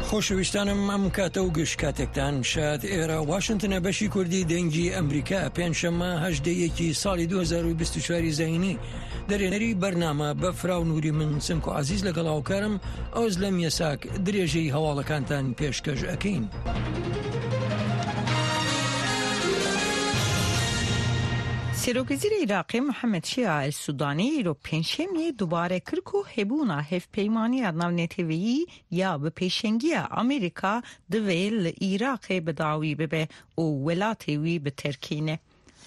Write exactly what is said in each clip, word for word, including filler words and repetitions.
خۆشەویستانم ئەم کاتە و گشت کاتێکتان شاد ئێرە واشنگتنە بەشی کوردی دەنگی ئەمریکا پێنجشەممە هەژدەیەکی ساڵی دوو هەزار و بیست و چوار زەینی دەرێنەری بەرنامە بە فراونوری من سمک و عزیز لەگەڵ هاوکارم ئەوز لە میەساک درێژەی هەواڵەکانتان پێشکەش ئەکەین. سیروگزیر عراقی محمد شیع السودانی ایرو پنجشنبه دوباره کرد و هبونا هفپیمانی ناونتیوی یا به پیشنگی امریکا دویل عراق بداوی ببه و ولاتیوی به ترکینه.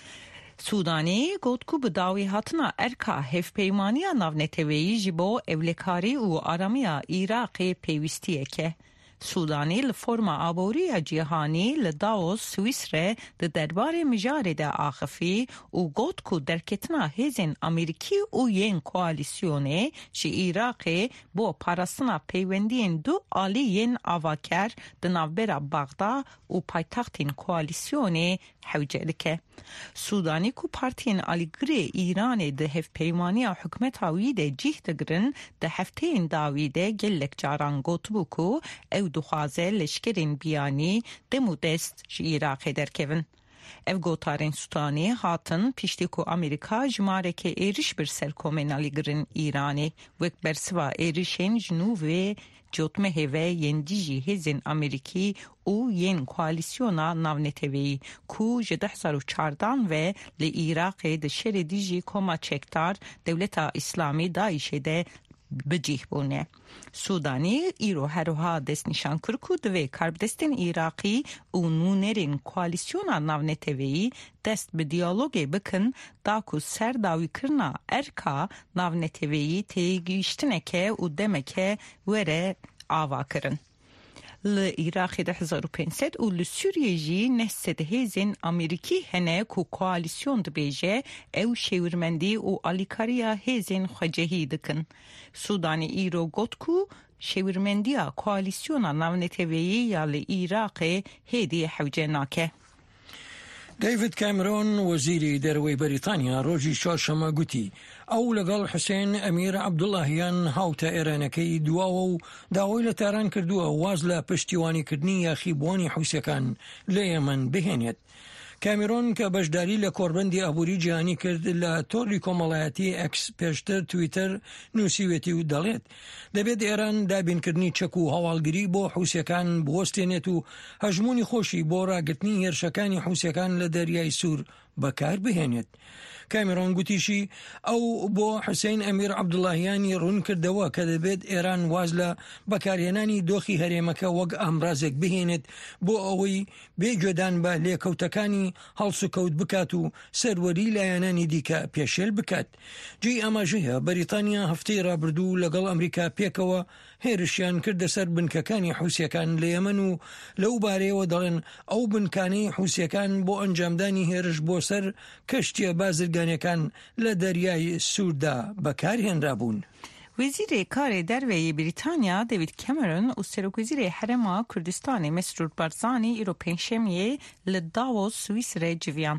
سودانی گفت که بداوی هاتنا ارکا هفپیمانی ناونتیوی جبو اولکاری و آرامی عراق پیوستیه که سودانی لفرما آبوری جهانی لداوس سویسره ده دربار مجارد آخفی و گوت کو درکتنا هزین امریکی و ین کوالیسیونه چی عراق با پارستنا پیوندین دو آلی ین آواکر ده نوبر بغدا و پایتختین کوالیسیونه حوجه که سودانی کو پارتین آلیگری ایران ده هف پیمانی حکمت هاوی ده جیه دگرن ده هفتین داوی ده گلک جاران گوت بو کو او دخوازه لشکرین بیانی ده مودست جی عراق درکون. او گوتارین سودانی هاتن پیشتی کو امریکا جماره که ایرش بر سرکومن آلیگرین ایرانی وک برسوا ایرشین جنوب جوتمه هوا یندیجی هزین امریکی او ین کوالیسیونا ناونتوی کو جده هزار و چهارده و لی عراق ده شر دیجی کما چکتار دولت اسلامی دایشه ده بجیه بونه. سودانی ایرو هروها دست نشان کرکو دوی کرب دستین عراقی و نونرین کوالیسیونا ناونتوی دست به دیالوگی بکن داکو سر داوی کرنا ارکا ناونتوی تیگیشتنه که و دمه که وره آوا کرن. لعراق ده هزار و پانصد و لسوریه جی نسد هزین امریکی هنه کو کوالیسیون دبیجه او شورمندی و آلیکاریا هزین خجهی دکن. سودانی ایرو گوت کو شورمندی کوالیسیون ناونتوی یا لعراق هدی حوجه ناکه. ديفيد كاميرون وزيري دروي بريطانيا روجي شاشما قوتي أو لقال حسين أمير عبد اللهيان هاوتا إيرانكي دواو داويلة تاران كردوا وازلا پشتیوانی کردنی خیبوانی حوسیکان لیمن بهێنێت. کامیرۆن کە بەشداری لە کۆربەندی ئابووری جیهانی کرد لە تۆڕی کۆمەڵایەتی ئەکس پێشتر تویتر نووسیوێتی و دەڵێت دەبێت ئێران دابینکردنی چەک و هەواڵگری بۆ حوسیەکان بوەستێنێت و هەژمونی خۆشی بۆ ڕاگرتنی هێرشەکانی حوسیەکان لە دەریای سوور بەکار بهێنێت. کامیرۆن گوتیشی ئەو بۆ حسین ئەمیر عەبدوڵڵاهیانی ڕوون کردەوە کە دەبێت ئێران واز لە بەکارهێنانی دۆخی هەرێمەکە وەک ئامڕازێک بهێنێت بۆ ئەوەی بێگوێدان بە لێکەوتەکانی هەڵسوکەوت بکات و سەروەری لایەنانی دیکە پێشێل بکات. جێی ئاماژەیە بەریتانیا هەفتەی ڕابردوو لەگەڵ ئەمریکا پێکەوە هێرشیان کردە سەر بنکەکانی حوسیەکان لە یەمەن و لەو بارەیەوە دەڵێن ئەو بنکانەی حوسیەکان بۆ ئەنجامدانی هێرش بۆ سەر کەشتیە بازرگانیەکان لە دەریای سووردا بەکارهێنرابوون. وزیر کار دروی بریتانیا دیوید کامرون و سروگزیر حرم کردستان مسرور بارزانی ایرو پنجشنبه لداووس سوئیسر جویان.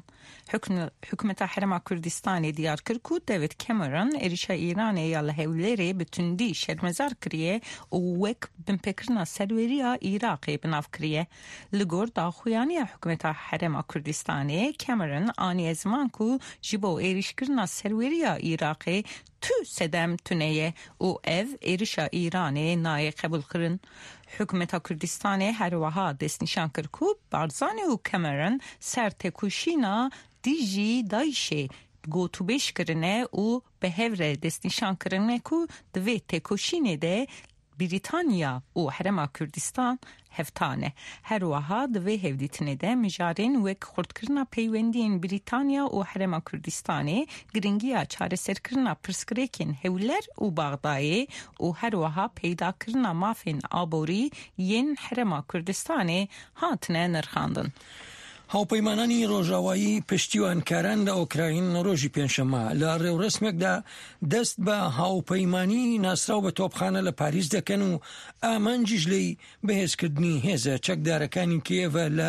حکومت حرم کردستان دیار کرد که دیوید کامرون ایرشا ایران یا لحولری بتندی شرمزار کریه و وک بنپکرنا سرویریا عراقی بناف کریه. لگور داخویانی حکومت حرم کردستان کامرون آنی ازمان که جبو ایرش کرنا سرویریا عراقی تو سدم تونیه و او ایرشا ایرانی نای قبول کرن. حکومت کردستان هر وها دست نشان کرد که بارزانی و کامرون سر تکوشینا دیجی دایشه گوتو بیش کرنه و به هفره دست نشان کرنه که دوی تکوشینه ده بریتانیا و حرم کردستان هفتانه. هر وها دوی هفدیتنه ده مجارین وک خورد کرنا پیوندین بریتانیا و حرم کردستانه گرنگیا چاره سر کرنا پرسکریکین هولر و باغدایی و هر وها پیدا کرنا مافین آبوری ین حرم کردستانه هاتنه نرخاندن. هاوپەیمانانی ڕۆژاوایی پشتیوانکاران لە ئۆکراین ڕۆژی پێنجشەممە لە ڕێوڕسمێکدا دەست بە هاوپەیمانی ناسراو بە تۆپخانە لە پاریس دەکەن و ئامانجیش لێی بەهێزکردنی هێزە چەکدارەکانی کیێڤە لە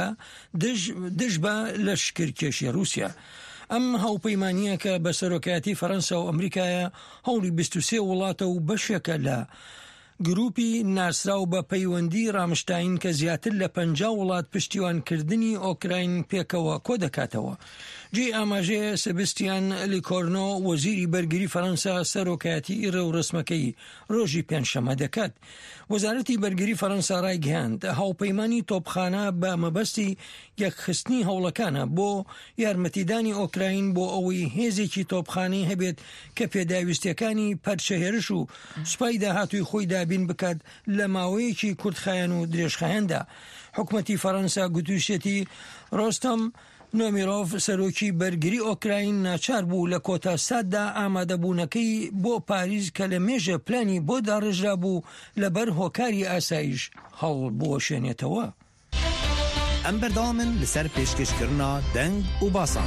دژ بە لەشکرکێشی رووسیا. ئەم هاوپەیمانیە کە بە سەرۆکایەتی فەڕەنسا و ئەمریکایە هەوڵی بیست و سێ وڵاتە و بەشێکە لە گروپی ناسراو بە پەیوەندی ڕامشتاین کە زیاتر لە پەنجا وڵات پشتیوانکردنی ئۆکراین پێکەوە کۆ دەکاتەوە. جێ ئاماژەیە سەبستیان لیکۆرنۆ وەزیری بەرگری فەڕەنسا سەرۆکایەتی ڕێوڕسمەکەی ڕۆژی پێنجشەمە دەکات. وەزارەتی بەرگری فەڕەنسا ڕایگەیاند هاوپەیمانی تۆپخانە بە مەبەستی یەکخستنی هەوڵەکانە بۆ یارمەتیدانی ئۆکراین بۆ ئەوەی هێزێکی تۆپخانەی هەبێت کە پێداویستیەکانی پەرچەهێرش و سوپای داهاتووی خۆی دابین بکات لە ماوەیەکی کورتخایەن و درێژخایەندا. حکومەتی فەڕەنسا گوتوشێتی ڕۆستەم نۆمیرۆڤ سەرۆکی بەرگری ئۆکراین ناچار بوو لە کۆتا ساددا ئامادەبوونەکەی بۆ پاریز کە لە مێژە پلانی بۆ داڕژرا بوو لەبەر هۆکاری ئاسایش هەڵ بۆ شوێنێتەوە. ئەم بەردەوامن لەسەر پێشکەشکردنا دەنگ و باسان.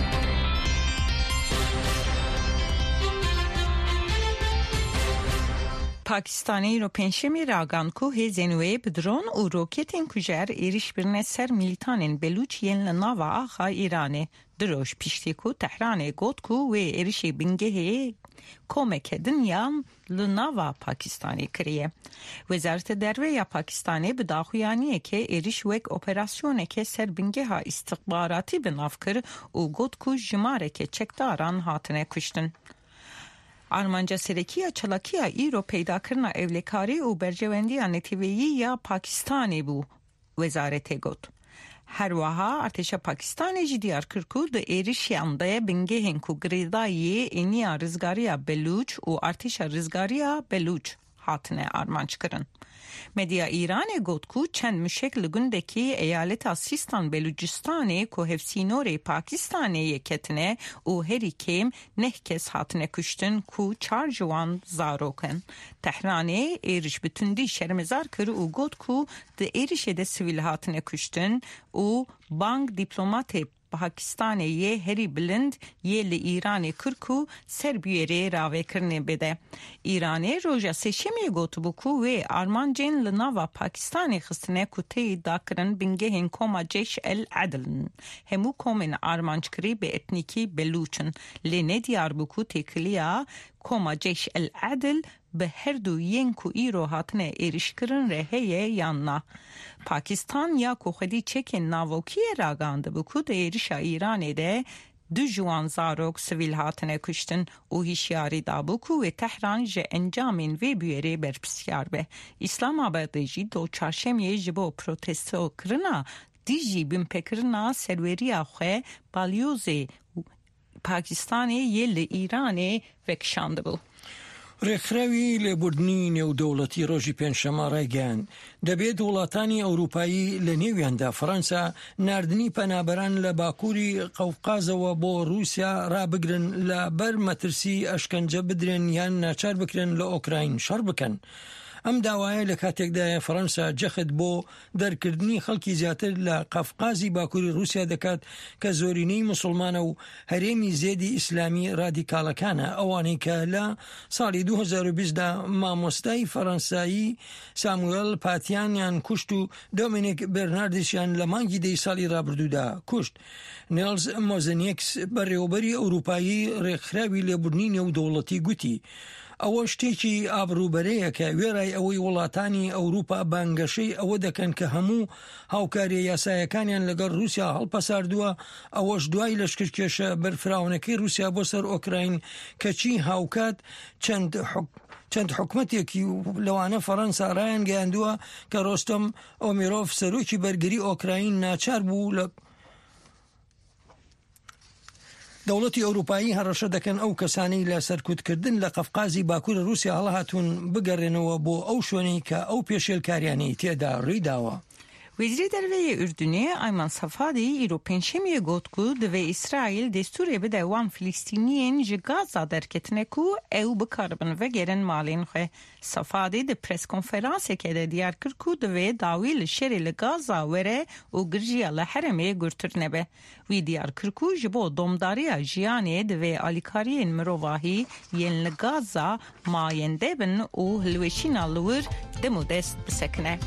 Pakistanê îro pênşemê ragan ku hêzên wê bi dron û roketên kujer êriş birine ser militanên Belûç yên li nava axa Îranê. Di roj piştî ku Tehranê got ku wê êrişê bingehê komeke dinyan li nava Pakistanê kiriye. Wezareta Derve ya Pakistanê bi daxuyaniyekê êriş wek operasyoneke ser bingeha istihbaratî bi nav kir û got ku jimareke çekdaran hatine kuştin. Armanca Serekiya Çalakiya îro peydakirina evlekarî û berjewendiya netîveyî ya Pakistanê bû, wezaretê got. Her wiha Artêşa Pakistanê jî diyar kir ku di êrişiyan de bingehên ku girêdayê êniya rizgariya Belûç û Artêşa rizgariya Belûç hatine armançkirin. Medya İranê got ku çend müşek li gundekî eyaleta Sistan Belûcistanê ku hevsînorê Pakistanê yê ketine û herî kêm neh kes hatine kuştin ku çar ciwan zarok in. Tehranê êriş bi tundî şermezar kir û got ku di êrişê de sivîl hatine kuştin û bang dîplomatê Pakistanê yê herî bilind yê li Îranê kir ku serbiyerê ravêkirinê bide. Îranê roja sêşemê gotibû ku wê armancên li nava Pakistanê xistine ku tê dakirin bingehên koma Ceyş el Edlin. Hemû komên armanckirî bi etnîkî Belûçin. Lê nediyar bû ku têkiliya koma Ceyş el Edl bi her du yên ku îro hatine êrişkirin re heye yan na. Pakistan ya ku xwedî çekên navokiyê ragandibû ku di êrişa Îranê de du ciwan zarok sivîl hatine kuştin û hişyarî dabû ku wê Tehran ji encamên vê bûyerê berpirsiyar be. İslamabadê jî do çarşemyê ji bo protestokirina dijî binpekirina serweriya xwe balyozê Pakistanê yê li Îranê vekişandibû. ڕێکخراوی لێبوردنی نێودەوڵەتی ڕۆژی پێنجشەمە ڕایگەیاند دەبێت وڵاتانی ئەوروپایی لە نێویاندا فەڕەنسا ناردنی پەنابەران لە باکووری قەوقازەوە بۆ رووسیا ڕابگرن لە بەر مەترسی ئەشکەنجە بدرێن یان ناچار بکرێن لە ئۆکراین شەڕ بکەن. ئەم داوایە لە کاتێکدایە فەڕەنسا جەخت بۆ دەرکردنی خەڵکی زیاتر لە قەفقازی باکووری رووسیا دەکات کە زۆرینەی موسڵمانە و هەرێمی زێدی ئیسلامی ڕادیکاڵەکانە ئەوانەی کە لە ساڵی دوو هەزار و بیست دا مامۆستای فەڕەنسایی ساموێل پاتیانیان کوشت و دۆمینیک بێرناردیشیان لە مانگی دەی ساڵی ڕابردوودا کوشت. نیلز مۆزنیەکس بەڕێوەبەری ئەوروپایی ڕێکخراوی لێبوردنی نێودەوڵەتی گوتی ئەوە شتێکی ئابروبەرەیە کە وێرای ئەوەی وڵاتانی ئەوروپا بانگەشەی ئەوە دەکەن کە هەموو هاوکاری یاسایەکانیان لەگەڵ رووسیا هەڵپەساردووە ئەوەش دوای لەشکرکێشە بەرفراونەکەی رووسیا بۆ سەر ئۆکراین کەچی هاوکات چەند حک چەند حکومەتێکی لەوانە فەڕەنسا ڕایان گەیاندووە کە ڕۆستەم ئۆمیرۆڤ سەرۆکی بەرگری ئۆکراین ناچار بوو لە دەوڵەتی ئەوروپایی هەڕەشە دەکەن ئەو کەسانەی لە سەرکوتکردن لە قەفقازی باکوور رووسیا هەڵهاتوون بگەڕێنەوە بۆ ئەو شوێنەی کە ئەو پێشێلکاریانەی تێدا ڕوویداوە. Wezîrê Derveyê Ürdünê Ayman Safadî îro pênşemiyê got ku divê İsraîl destûrê bide wan Filîstîniyên ji Gaza derketine ku ew bikaribin vegerin malên xwe. Safadî di preskonferansekê de diyar kir ku divê dawî li şerê li Gaza were û girjiya li herêmê gurtir nebe. Wî diyar kir ku ji bo domdariya jiyanê divê alîkariyên mirovahî yên li Gaza mayende bin û hilweşîna li wir dem û dest bisekine.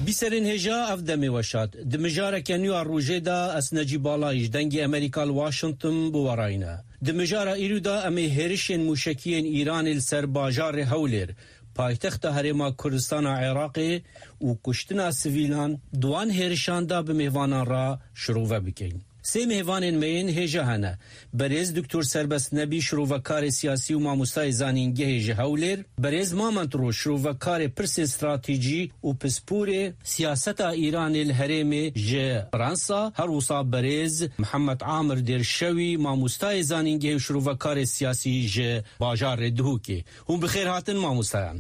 بیسرین هجا اف دمی وشاد دمجاره کنیو روژه دا از نجیب بالایش دنگی امریکا واشنطن بواراینا دمجاره ایرو دا امی هرشین موشکین ایران السر باجار هولر پایتخت هرما کردستان عراقی و کشتنا سویلان دوان هرشان دا به مهوانان را شروع بکن. سه مهوانین مین هجا هنه برز دکتر سربست نبی شروع کار سیاسی و ماموستای زانینگه هجا هولر برز مامنت رو شروع کار پرس استراتیجی و پسپور سیاست ایران الهرم ج فرانسا هر وصا برز محمد عامر درشوی ماموستای زانینگه شروع کار سیاسی ج باجار دهوکی هم بخیر هاتن ماموستایان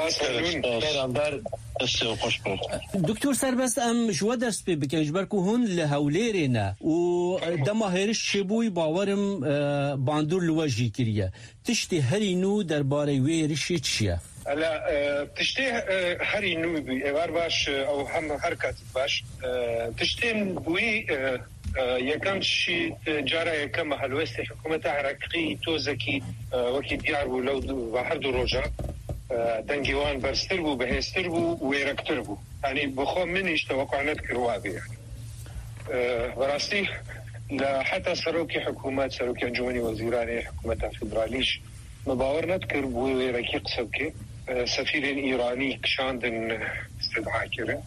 دکتر سربست ام شو دست به بکنج برکو هون لهوليرنا و دما هرش شبوی باورم باندور لواجی کریه تشتی هری نو درباره ویرشی چیه؟ لا تشتی هری نو بی اوار باش او هم حرکت باش تشتی بوی یکم شی جاره یکم هلوست حکومت عراقی توزکی وکی دیار ولود و هر دو روزا دنگیوان برستر بو بهستر بو ویرکتر بو یعنی بخو منیش توقع نذكر بی براستی حتی سروکی حکومت سروکی انجمنی وزیران حکومت فدرالیش مباور نذكر بو ویرکی قصد که سفیر ایرانی کشاندن استدعا کرن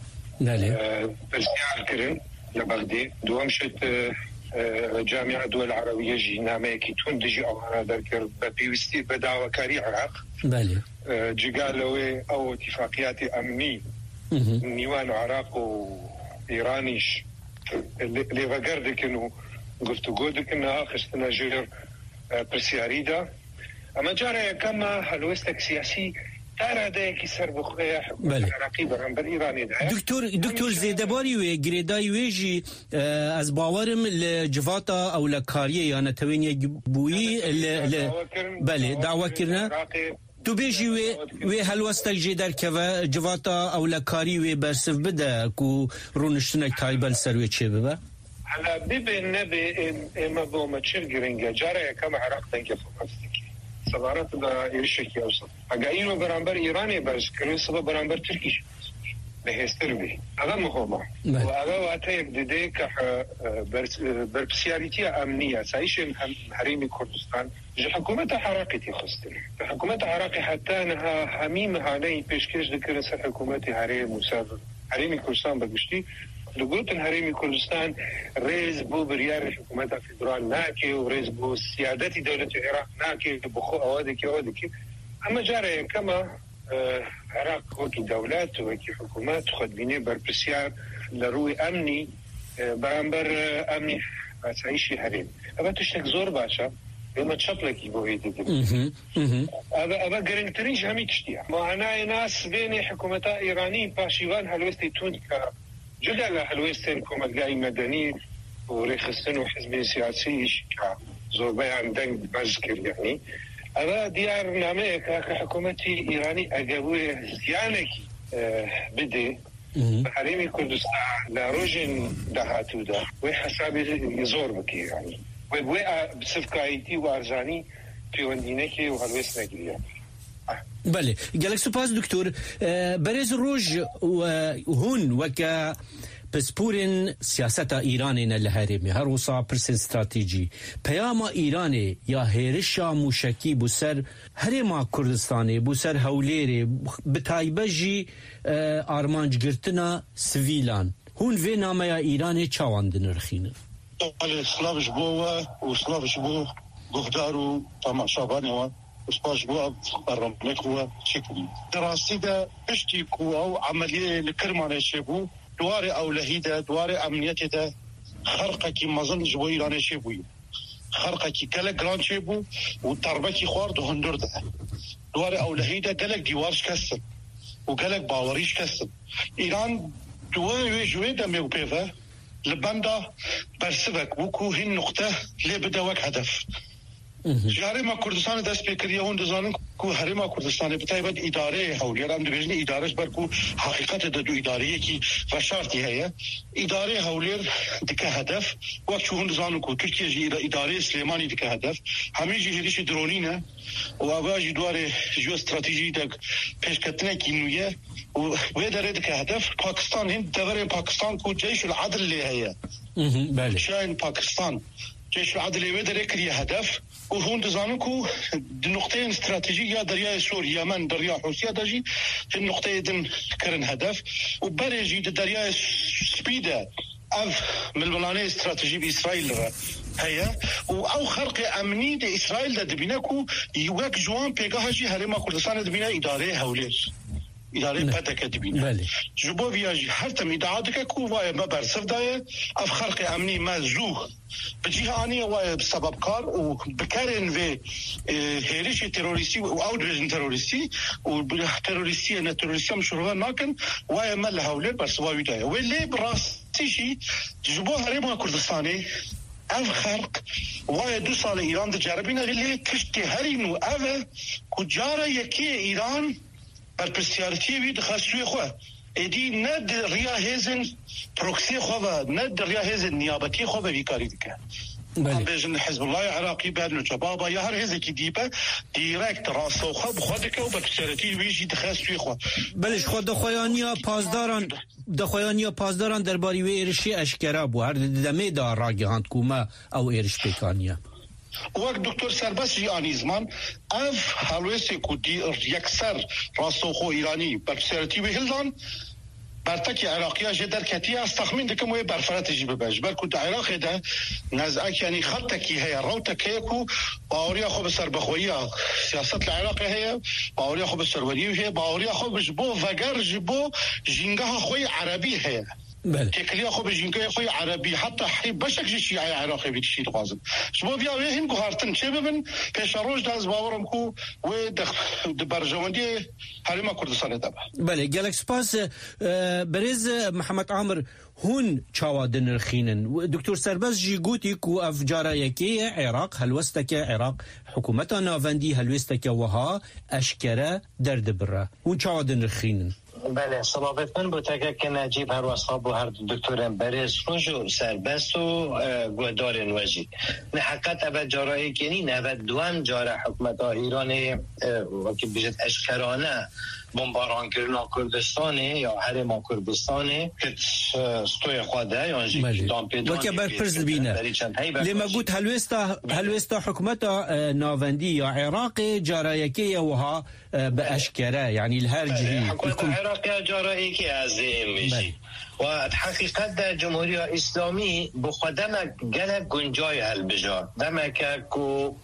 برسیار کرن لبغداد دوام شد جامعة الدول العربية جي ناميكي تون دجي أوهانا دركر ببيوستي بدعوكاري عراق بله جي قالوا أو اتفاقيات أمني نيوان عراق وإيرانيش اللي بقردك إنه قلت قودك إنها خستنا جير برسياريدا أما جارة كما هلوستك سياسي ترى ده كسر بخويا عراقي برانبر إيراني ده دكتور دكتور زيدباري و گریدای ویجی از باورم لجواتا او لکاریه یا نتوینی بویی ل بله دعوه کرنا تو بیجی و و هلوستک جی در که جواتا او لکاری و برسف بده کو رونشتنک تایبل سروی چه ببه على بيبي النبي ما بو ما تشير جرينجا جارة كما عراق تنكي فلسطيني سفارات دا يرشكي أوسط أقاينو برانبر إيراني بس كانوا سبب برانبر تركيش بهستر به هذا مهمة وهذا وقتها يبدأ كح بربسياريتية أمنية سايش هريمي كردستان جو حكومة عراقي خستن حكومة عراقي حتى أنها هميمة علي بيشكيش ذكر سر حكومة هريم مسافر هريمي كردستان بقشتي لقوت هريمي كردستان رئيس بو بريار حكومة فدرال ناكي ورئيس بو سيادتي دولة العراق ناكي بخو أوادك أوادك أما جاري كما عراق وكي دولات وكي حكومات خدبيني بربسيار لروي أمني برانبر أمني تعيشي هريم أبا تشتك زور باشا لما تشطلك يبوهي تدري أبا أبا قرنتريش همي تشتيع معنا ناس بين حكومة إيراني باشيوان هلوستي تونكا جدا هلوستي حكومة قاي مدني وريخستن وحزبين سياسي زور بيان دنگ بذكر يعني أنا ديار ناميك كحكومتي إيراني أجابوه زيانكي أه بدي حريمي كردستان لاروجين دهاتو ده وحسابي يزور بكي يعني وبوئة بصفقايتي وارزاني في وندينكي وهلوس نجريا بله قالك سپاس دكتور برز روج وهون وكا پسپورن سیاست ایرانی نلهرمی هر وصا پرس استراتیجی پیام ایرانی یا هرشا موشکی بسر هرما کردستانی بسر هولیری بتایبجی آرمانج گرتنا سویلان هون وی نامه ایرانی چاواندن رخینه سلاوش بو و سلاوش بو گفتارو تماشابانی و سپاش بو برنامه و چیکونی دراستی ده پشتی کو او عملیه لکرمانه شبو دوار أولهيدا دوار أمنيته خرقة كي مظن جوي لانه شبوي خرقة كي كلا جران شبو وتربة كي خوارد هندور ده دوار أولهيدا قالك ديوارش كسر وقالك باوريش كسر إيران دوار جوي دم يوبيفا لبندا برسبك وكو هن نقطة اللي بدا وك هدف هرما کردستان دست بکریه اون دزانن کو هرما کردستان بتایبد اداره هولیار هم دیگه ادارهش بر کو حقیقت د دو اداره کی و شرطی هيا اداره هولیار دک هدف وقت شو دزانن کو ترکیه جی اداره سلیمانی دک هدف همه جی هدیش درونینه و واجی دواره جو استراتژی دک پیشکتنه کی نویه ويدري كهدف باكستان هند دوري باكستان كو جيش العدل اللي هي بله شاين باكستان جيش العدل ويدري كري هدف وهون دزانكو النقطتين استراتيجية دريا سوريا يمن دريا روسيا دجي في النقطة دن كرن هدف وبرجي دريا سبيدا اف من البلاني استراتيجي بإسرائيل هيا او خرق امني د اسرائيل د دبینکو یوک جوان پیگاهجی هرما کردستان دبینه اداره هولیر اداره پتک دبینه بله جبو ویاجی هر تم ادعاء کو وای ما برسف دای اف خرق امني مزو بجهه اني وای بسبب کار او بکرن و هریش تروریستی او اودرز تروریستی او تروریستی نه تروریستی مشروع ناکن وای ما هولیر برسوای دای ولی براستی شي جبو هرما کردستاني اف خرق وای دو سال ایران د جربینه اللي کشتی هرینو اوه کجاره یکی ایران بر پرسیارتی وید خاصوی خو ادی ند ریا هزن پروکسی خو و ند ریا هزن نیابتی خو به کاری دیگه بله بجن حزب الله عراقي بان شبابا يا هر هزك ديبه دايركت راسو خو بخودك و بپسرتی ویجی تخصوی خو بلش خود دخویانیا پاسداران دخویانیا پاسداران درباری و ارشی اشکرا بو هر دمه دا راگهاند کوما او ارش پیکانیا وقت دکتر سرباز جی آنیزمان اف حلویسی کو دی یکسر راسو خو ایرانی بپسرتی و هلدان برتکی عراقی ها جدر کتی است تخمین دکم وی برفرت جی بباش برکو دا عراقی دا نزعک یعنی خطکی هیا روتکی کو باوریا خو بسر بخویی سیاست العراقی هیا باوریا خو بسر ولیو هیا باوریا خو بجبو وگر جبو جنگه خوی عربی هیا بله تکلیه خو بجنگه خوی عربی حتی حیب بشک جی شیعه عراقی بیتشید غازم شبو بیا وی هم گوهارتن چه ببین پیش روش داز باورم کو و د برجواندی حریما کردستان دابه بله گلکس پاس برز محمد عامر هون چاوادن رخینن دکتر سرباز جی گوتی کو افجارا یکی عراق هلوستک عراق حکومت ناوندی هلوستک وها اشکره درد بره هون چاوادن رخینن بله صلابت من بوده که نجیب هر اصحاب و هر دکترم برز روشو سربست و گودار نوجی نه حقیقت اول جارایی که نی نوید دوام جاره حکومت ایران وکی بجد اشکرانه بمباران کردن کردستانه یا حرم کردستانه که ستوی خواده یا انجی دام پیدان وکی بر پرز بینه لما گوت هلوستا هلوستا حکومت ناوندی یا عراق جارایکی وها به اشکره یعنی الهر جهی حکومت عراق جارایی که عظیم میشی و حقیقت در جمهوری اسلامی بخودم گلک گنجای هلبجار دمکه که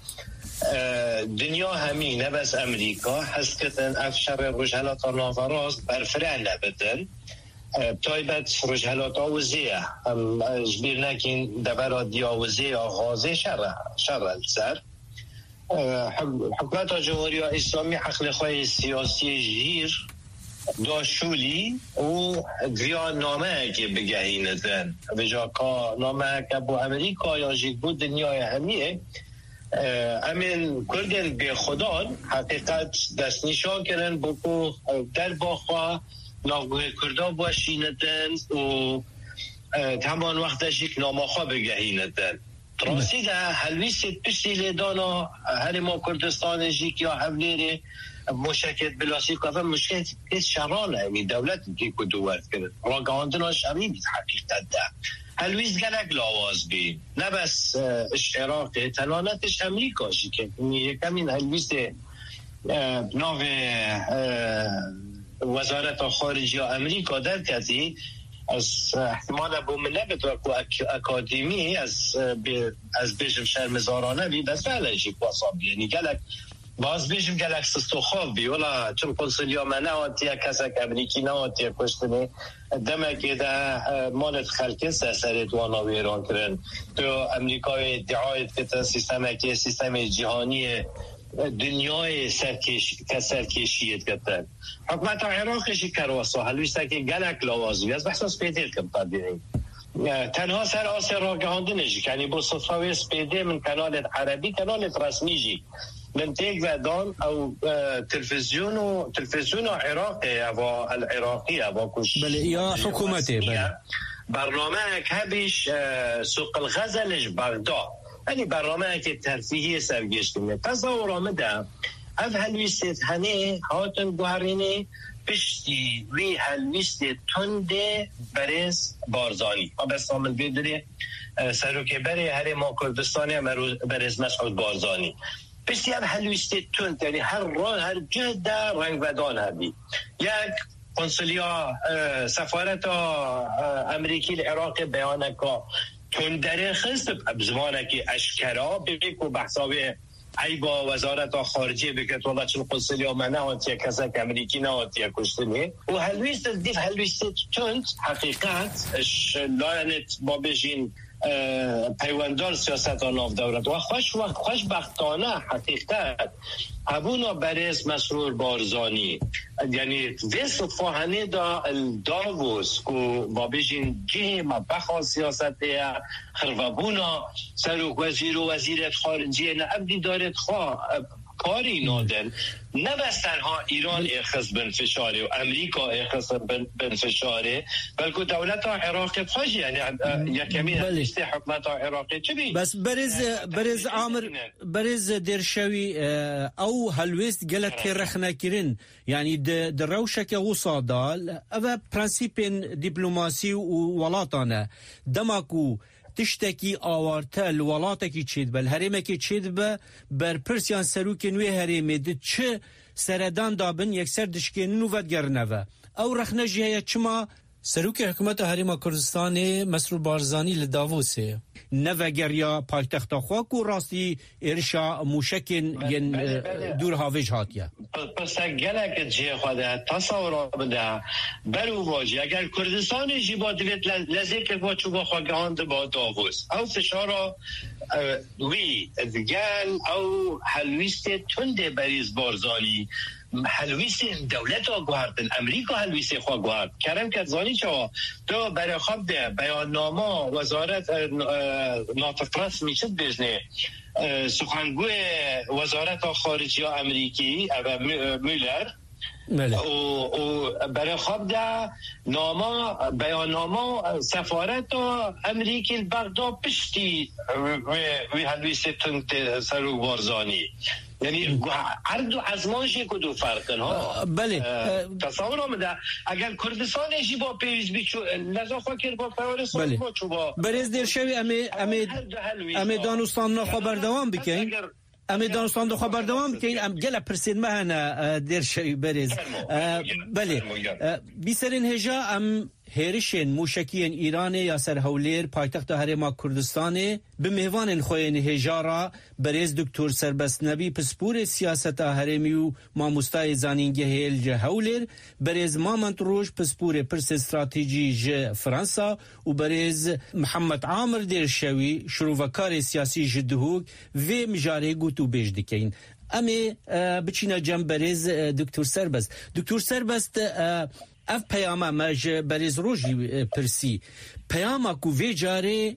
دنیا همین نه بس امریکا هست کتن افشار رجحلات نافراز برفرن نبتن تایبت رجحلات آوزیه جبیر نکین دبرا دیاوزیه آغازه شر شر سر حکومت جمهوری اسلامی حقل خواهی سیاسی جیر داشولی و گریان نامه که بگهیندن بجا که نامه که با امریکا یا جید بود دنیای همیه امین کردن به خدا حقیقت دست نشان کردن بکو در باخوا ناگوه کردا باشیندن و تمام وقتش یک نامخوا بگهیندن تراسی ده حلویست پشتی لیدانا هر ما کردستان جیک یا حولیره مشکل بلاسی که مشکل پیش شرانه یعنی دولت که کدوت کرد راگاندنا شمی بید حقیقت ده هلویز گلک لاواز بین نه بس عراق تلانتش امریکاشی که یکمین هلویز ناو وزارت خارجه امریکا در کتی از احتمال بومنه بتوقع اکادمی از از بیشم شرمزارانه بی بس فعلشی باسام یعنی گلک باز بیشم گلک سستو خواب بی ولا چون کنسولیا منه آتیه کسک امریکی نه آتیه کشتنه دمه ده مالت خلقه سر دوانا و ایران کرن تو امریکای ادعایت که تا سیستم که سیستم جهانی دنیای سرکش که سرکشیت کردن حکومت عراقشی کرواسا حلویسته که گلک لاوازوی از بحث سپیدیل کم تبدیلی تنها سر آسیا را گهاندنشی یعنی با صفحه سپیدی من کانال عربی کانال رسمی جی من تيك فادون او تلفزيون و تلفزيون عراقي او العراقي او كش بل يا حكومتي بل برنامه هبش سوق الغزلش بغداد يعني برنامه که ترفیهی سرگشته تصور آمده اف هلویست هنه هاتن گوهرینه پشتی وی هلویست تند برز بارزانی ما بس عامل بیدری سروکی بری هر ما کردستانی برز مسعود بارزانی پشتی هم هلویست تند یعنی هر راه هر جهد رنگ بدان هبی یک قنصلیا سفارت امریکی العراق بیانکا تندره خست بزمانه که اشکرا بگو بحثاوی ای با وزارت خارجه بگه والله چون قنصلیا منه آنتیه کسک امریکی نه آنتیه کشتنی و هلویست دیف هلویست تند حقیقت لاینت با بجین پیوندار سیاست آناف دورت و خوش وقت خوش بختانه حقیقت هبونا برز مسرور بارزانی یعنی ویس فاهنه دا داووس کو با بجین جه ما بخوا سیاست خرفبونا سروک وزیر و وزیرت خارجیه نه ابدی دارد خواه کاری نادن نه بس تنها ایران اخذ بن فشاره و امریکا اخذ بن فشاره بلکه دولت عراق خوش یعنی یکمی هسته حکمت عراقی چه بی؟ بس برز برز عامر برز درشوی او هلویست گلت که رخنه کرن یعنی در روشک وصادال او پرنسیپ دیپلوماسی و ولاتانه دماکو تشتکی آوارتل ولاتکی چید بل هرمه که چید به بر پرسیان سروک نوی هرمه ده چه سردان دابن یک سر دشکین نووت گرنوه او رخنه جهه چما سروک حکومت هرمه کردستان مسرور بارزانی لداووسه نوه گریا پایتخت خواک و راستی ارشا موشکن ین دور هاویج هاتیه پس گلک جه خواده تصور بده برو واجه اگر کردستان جیبا دوید لذکر با چوبا خواگهاند با داووس او فشارا وی دگل او حلویست تند بریز بارزانی حلویست دولت ها گوهردن امریکا حلویست خواه گوهرد کرم کت زانی چوا تو برای خواب ده بیان ناما وزارت ناطق رسمی چید بجنه سخنگوی وزارت خارجی امریکی میلر و برای خواب ده ناما بیان ناما سفارت امریکی بغداد پشتی وی حلویست تند سروک بارزانی یعنی عرض و ازمانشی که دو فرقن ها بله تصور آمده اگر کردستانشی با پیویز بیچو لذا خواکر با فورستان با چو با برز در شوی امی دانستان خبر دوام بکن امی دانستان دو خبر دوام بکن ام گل پرسید مهنه در شوی برز بله بیسرین هجا ام هرشن موشکین ایران یا سرهولیر پایتخت هرما کردستان به مهوان خوین هجارا برز دکتر سربست نبی پسپور سیاست هرمی و ماموستای زانینگه هیل جهولیر برز مامنت روش پسپور پرس استراتیجی ج فرانسا و برز محمد عامر درشوی شروفکار سیاسی جدهوک و مجاره گوتو بیج دکین امی بچینا جم برز دکتر سربست دکتر سربست اف پیاما مج بریز روژی پرسی پیاما کو وی جاره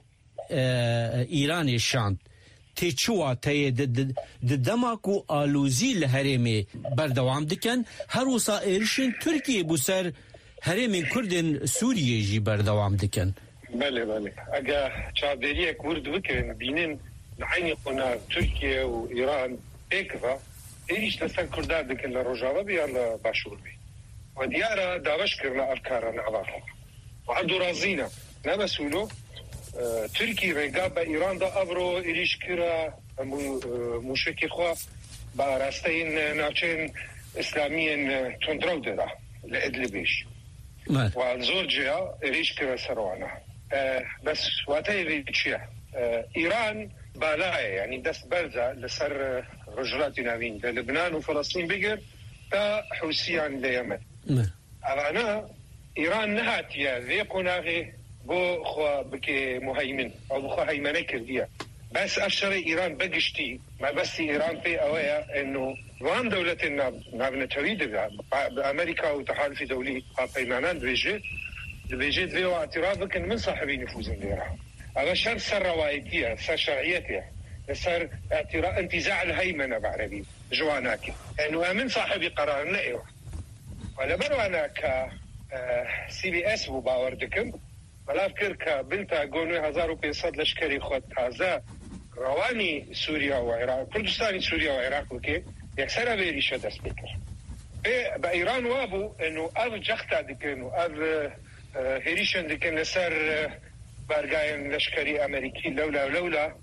ایران شاند تی چوا تی د دماکو آلوزی لحرمی بردوام دکن هر وسا ایرشن ترکیه بسر حرمی کردن سوریه جی بردوام دکن بله بله اگه چابدریه کرد بکن بینن عینی قنا ترکیه و ایران بکفا ایریش تسن کردار دکن لروجاوه بیا لباشور بی وديارة داوش كرنا أفكارنا عبارهم وعندو رازينا نمسولو اه تركي رقابة إيران دا أبرو إليش كرا موشكي خوا باراستين ناچين إسلاميين تندرو دا لإدلبيش وانزور جيا إليش كرا سروانا اه بس واتاي بيتشيا اه إيران بالاي يعني دست برزة لسر رجلات ناوين لبنان وفلسطين بيقر تا حوسيان ليمن أنا إيران نهات يا ذي قناغي بو خوا بكي مهيمن أو بخوا هيمنة كردية بس أشري إيران بقشتي ما بس إيران في أويا إنه وان دولة الناب نابنا تريد بأمريكا وتحالف دولي قايمانان بيجيت بيجيت ذي اعتراف من صاحبي نفوذ الإيران هذا شر سر روايتية سر شرعيتية سر اعتراف انتزاع الهيمنة بعربي جواناكي إنه يعني من صاحبي قرار نأيوه ولا برو أنا ك سي بي اس وباور دكم ولا أفكر كبنتا قوني هزار وبيصد لشكري خود هذا رواني سوريا وعراق كردستاني سوريا وعراق وكي يكسر بيري شد سبيكر بإيران وابو إنه أذ جختا دكين وأذ هيريشن دكين لسر بارجاين لشكري أمريكي لولا ولولا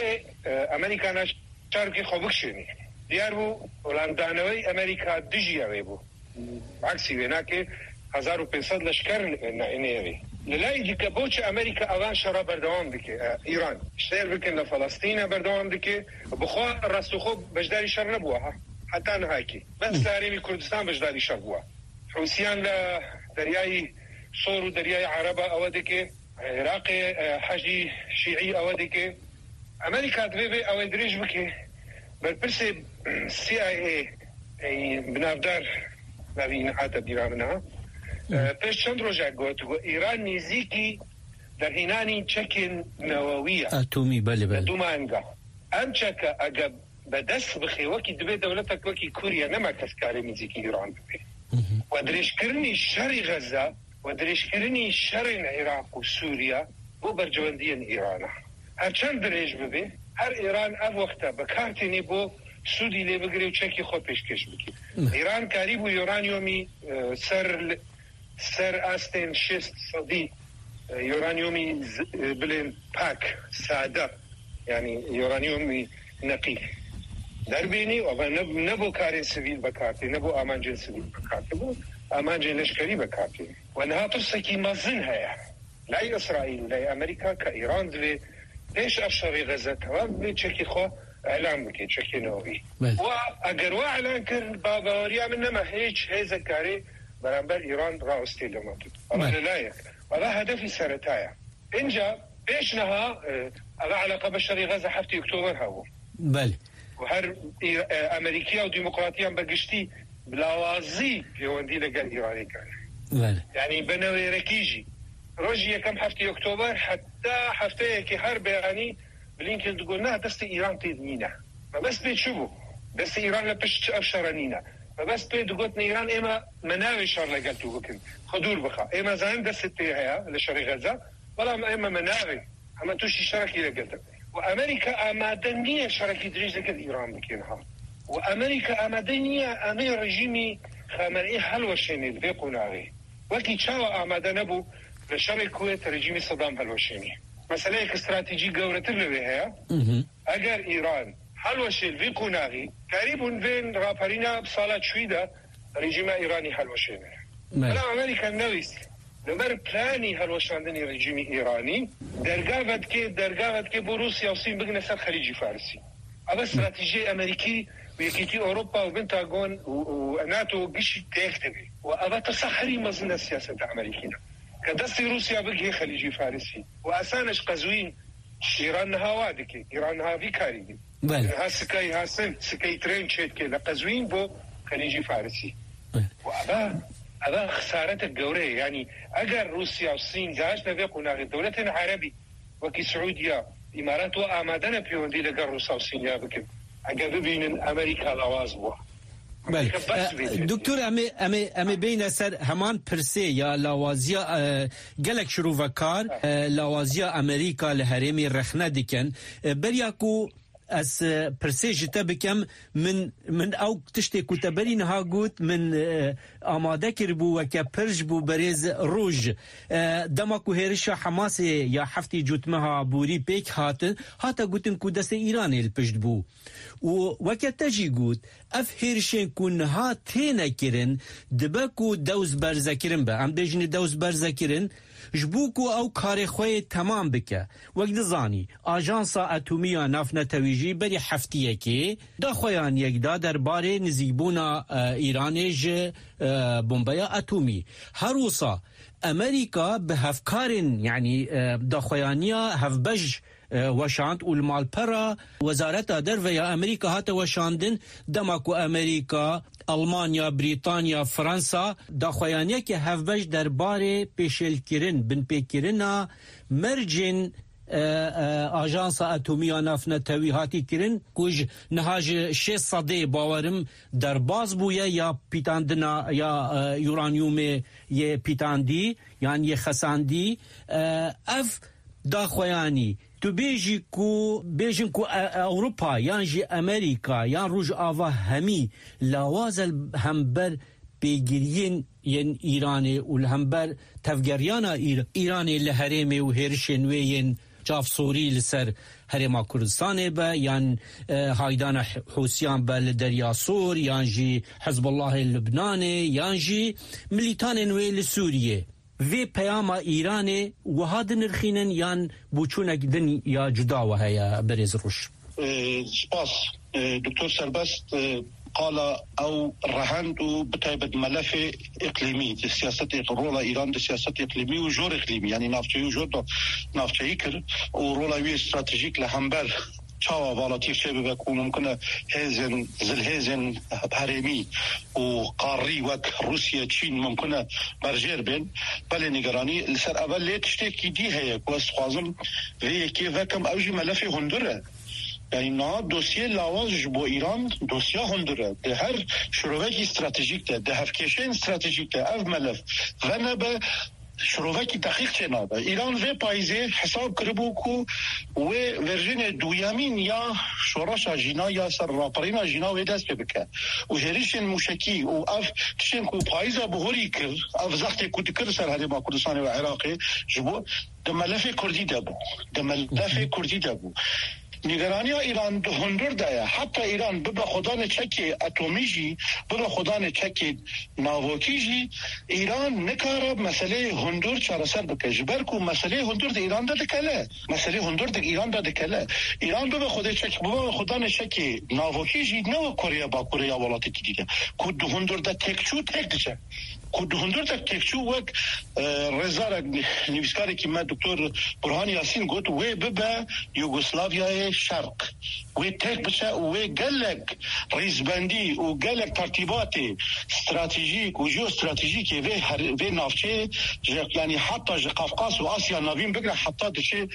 وأمريكا نشاركي خبكشني ديارو هولندانوي أمريكا دجيا ويبو عكسي ويناكي هزار وبنصد لشكر إنيري للاي دي كبوش أمريكا أغان شرا بردوام دكي إيران اشتغل بكن لفلسطين بردوام دكي بخوا الرسوخو بجداري شر نبوها حتى نهايكي بس لاريمي كردستان بجداري شر بوها حوسيان لدرياي صور ودرياي عربة أودكي عراقي حاجي شيعي أودكي أمريكا دبيبي أو دريج بكي بالبرسي سي اي اي بنافدار نبي نحاتا ديرا منها پیش چند روزه گوت و ایران نزدیکی در هینانی چکن نوویه اتمی بله بله دومانگا ام چکه اگه بدست بخی وکی دبی دولتک وکی کوریا نما کس کاری نزدیکی ایران ببی و درش کرنی شر غزه و درش کرنی شر العراق و سوریا بو برجواندین ایرانه هر چند درش ببی هر ایران او وقتا بکارتینی بو سودی لی بگری و چکی خود پیشکش بکی ایران کاری بو یورانیومی سر سر استن شست صدي يورانيومي بلين باك سادة يعني يورانيومي نقي دربيني ونبو كارين سبيل بكارتي نبو امانجن سبيل بكارتي بو امانجن لشكري بكارتي وانها تصكي مازنها لا اسرائيل لا امريكا كايران دلي ليش اشري غزه تمام بتشكي خو اعلان بكي تشكي نووي واقروا اعلان كر بابا من ما هيك هي زكاري برابر إيران راوستي لماتت الله لايك وهذا هدفي سرتايا إنجا إيشنها هذا علاقة بشري غزة حفتي أكتوبر هاو بل وهر أمريكية وديمقراطية بقشتي بلاوازي في وندي لقى إيراني كان بل يعني بنوي ركيجي روجي كم حفتي أكتوبر حتى حفتي كي حرب يعني بلينكن تقولنا دست إيران تدنينا ما بس بيتشوفوا بس إيران لبش أبشرانينا فبس بيد قلت إيران إما مناوي شر لقلتو بكن خدور بخا إما زين دستيها لشري غزة ولا إما مناوي أما توشي شركي لقلتو وأمريكا أمادنية شركي دريج لقل إيران بكينها وأمريكا أمادنية أمير رجيمي خامنئي هلوشيني البيقوناغي وكي تشاوى أمادنبو لشري الكويت رجيمي صدام هلوشيني مسألة استراتيجي قورة اللي أجر إيران هلوشي الفيقوناغي قريب بين رابرينا بصالة شويدة رجيم إيراني هلوشي لا أمريكا نويس نمر بلاني هلوشاندني رجيم إيراني درقاوت كي درقاوت كي بروسيا وصين بقنا سر خليجي فارسي هذا استراتيجية أمريكي ويكيتي أوروبا وبنتاغون وناتو قشي تيختبي وهذا تصحري مزن السياسة أمريكينا كدستي روسيا بقي خليجي فارسي وأسانش قزوين إيران هوادكي إيران هافي كاريجي ها سكاي هاسن سكاي ترين شيت كده قزوين بو خليجي فارسي وهذا هذا خسارة الجورية يعني أجر روسيا والصين جاش نبيقونا دولة عربي وكي سعودية إمارات وآمادنا بيون دي لقر روسيا والصين يا بكم أجر بين أمريكا لوازبوها بله دکتر امی امی امی بین سر همان پرسه یا لوازیا گلک شروع وکار لوازیا امریکا لهرمی رخنه دیکن بریاکو از پرسه جتا بکم من من او تشتی کتبری نها گوت من آماده کربو و که پرج بو بریز روج دماکو هرش حماس یا حفتی جوتمها بوری پیک هاتن هاتا گوتن کو دست ایرانی الپشت بو و وکه تجی گوت اف هرشن کنها تینا کرن دبکو دوز برزه کرن با ام بجن دوز برزه کرن جبوكو او كاري خوي تمام بك وقت زاني اجانسا اتوميا نافنا تويجي بري حفتيه كي دا خويان يقدا درباري نزيبونا ايرانيج بومبايا اتومي هروسا امريكا بهفكارن يعني دا خويانيا هفبج وشاند والمالبرا وزارة درفيا أمريكا هاتا وشاندن دماكو أمريكا ألمانيا بريطانيا فرنسا داخويانيا كي هفبش درباري بيشل كيرن بن بيكيرنا مرجن آژانسا اتومیا نافنا توی هاتی کرن کج نهاج شش صده باورم در باز بویه یا پیتاندنا یا یورانیوم یه پیتاندی یعنی یه خساندی اف داخویانی تو بیجی کو بیجن کو اوروپا یان جی امریکا یان روج آوا همی لوازل هم بر بيجرين ين إيراني والهمبر تفجريانا إيراني لهريمي وهيرشين وين جاف سوري لسر هرما كردستان با يان هايدانا حوسيان با لدريا سور يان جي حزب الله اللبناني يان جي مليتان وي لسوريا في بياما إيراني وهذا نرخينن يان بوچونك دن يا جدا وهي بريز روش. سپاس دكتور سربست قال او رهندو بتايبد ملف اقليمي سياسه رولا ايران دي سياسه اقليمي وجور اقليمي يعني نافچي وجور نافچي كر ورولا وي استراتيجيك لهمبر چاوا والاتيف شبه بكون ممكن هزن زل هزن بحريمي وقاري وك روسيا تشين ممكن برجير بين بل نيجراني لسر اول لي تشتكي دي هي كوس خوازم في كيف كم اوجي ملف هندره يعني نا دوسيه لاواز جبو ایران دوسيه هندره ده هر شروعي استراتيجيك ده ده هفكيشين استراتيجيك ده اف ملف غنا به شروعي دقيق چنابه ایران و پایزه حساب کربو کو و ورژن دویامین یا شورش جینا یا سر راپرینا جینا و دست بکه و هریشن موشکی و اف تشن کو پایزه بهوری کر اف زخت کو دکر سر هری با کردستان و عراق جبو ده ملف کردی ده بو ده ملف کردی ده بو نگرانی ایران دو هندور دایا حتی ایران به خدا نه چکی اتمی جی به خدا نه چکی ناوکی جی ایران نکاره مسئله هندور چاره سر بکش برکو مسئله هندور د ایران ده کله مسئله هندور د ایران ده کله ایران به خدا چکی به خدا نه چکی ناوکی جی نو کره با کره ولایت کی دیده کو دو هندور ده تکچو تکچه کو دو هندور ده تکچو وک رزار نویسکاری که ما دکتر برهان یاسین گفت و به یوگسلاویا شرق وتك بشا وقالك رئيس بندي وقالك ترتيبات استراتيجيك وجيو استراتيجيكي في في نافشي يعني حتى قفقاز واسيا نافين بقرا حتى دشي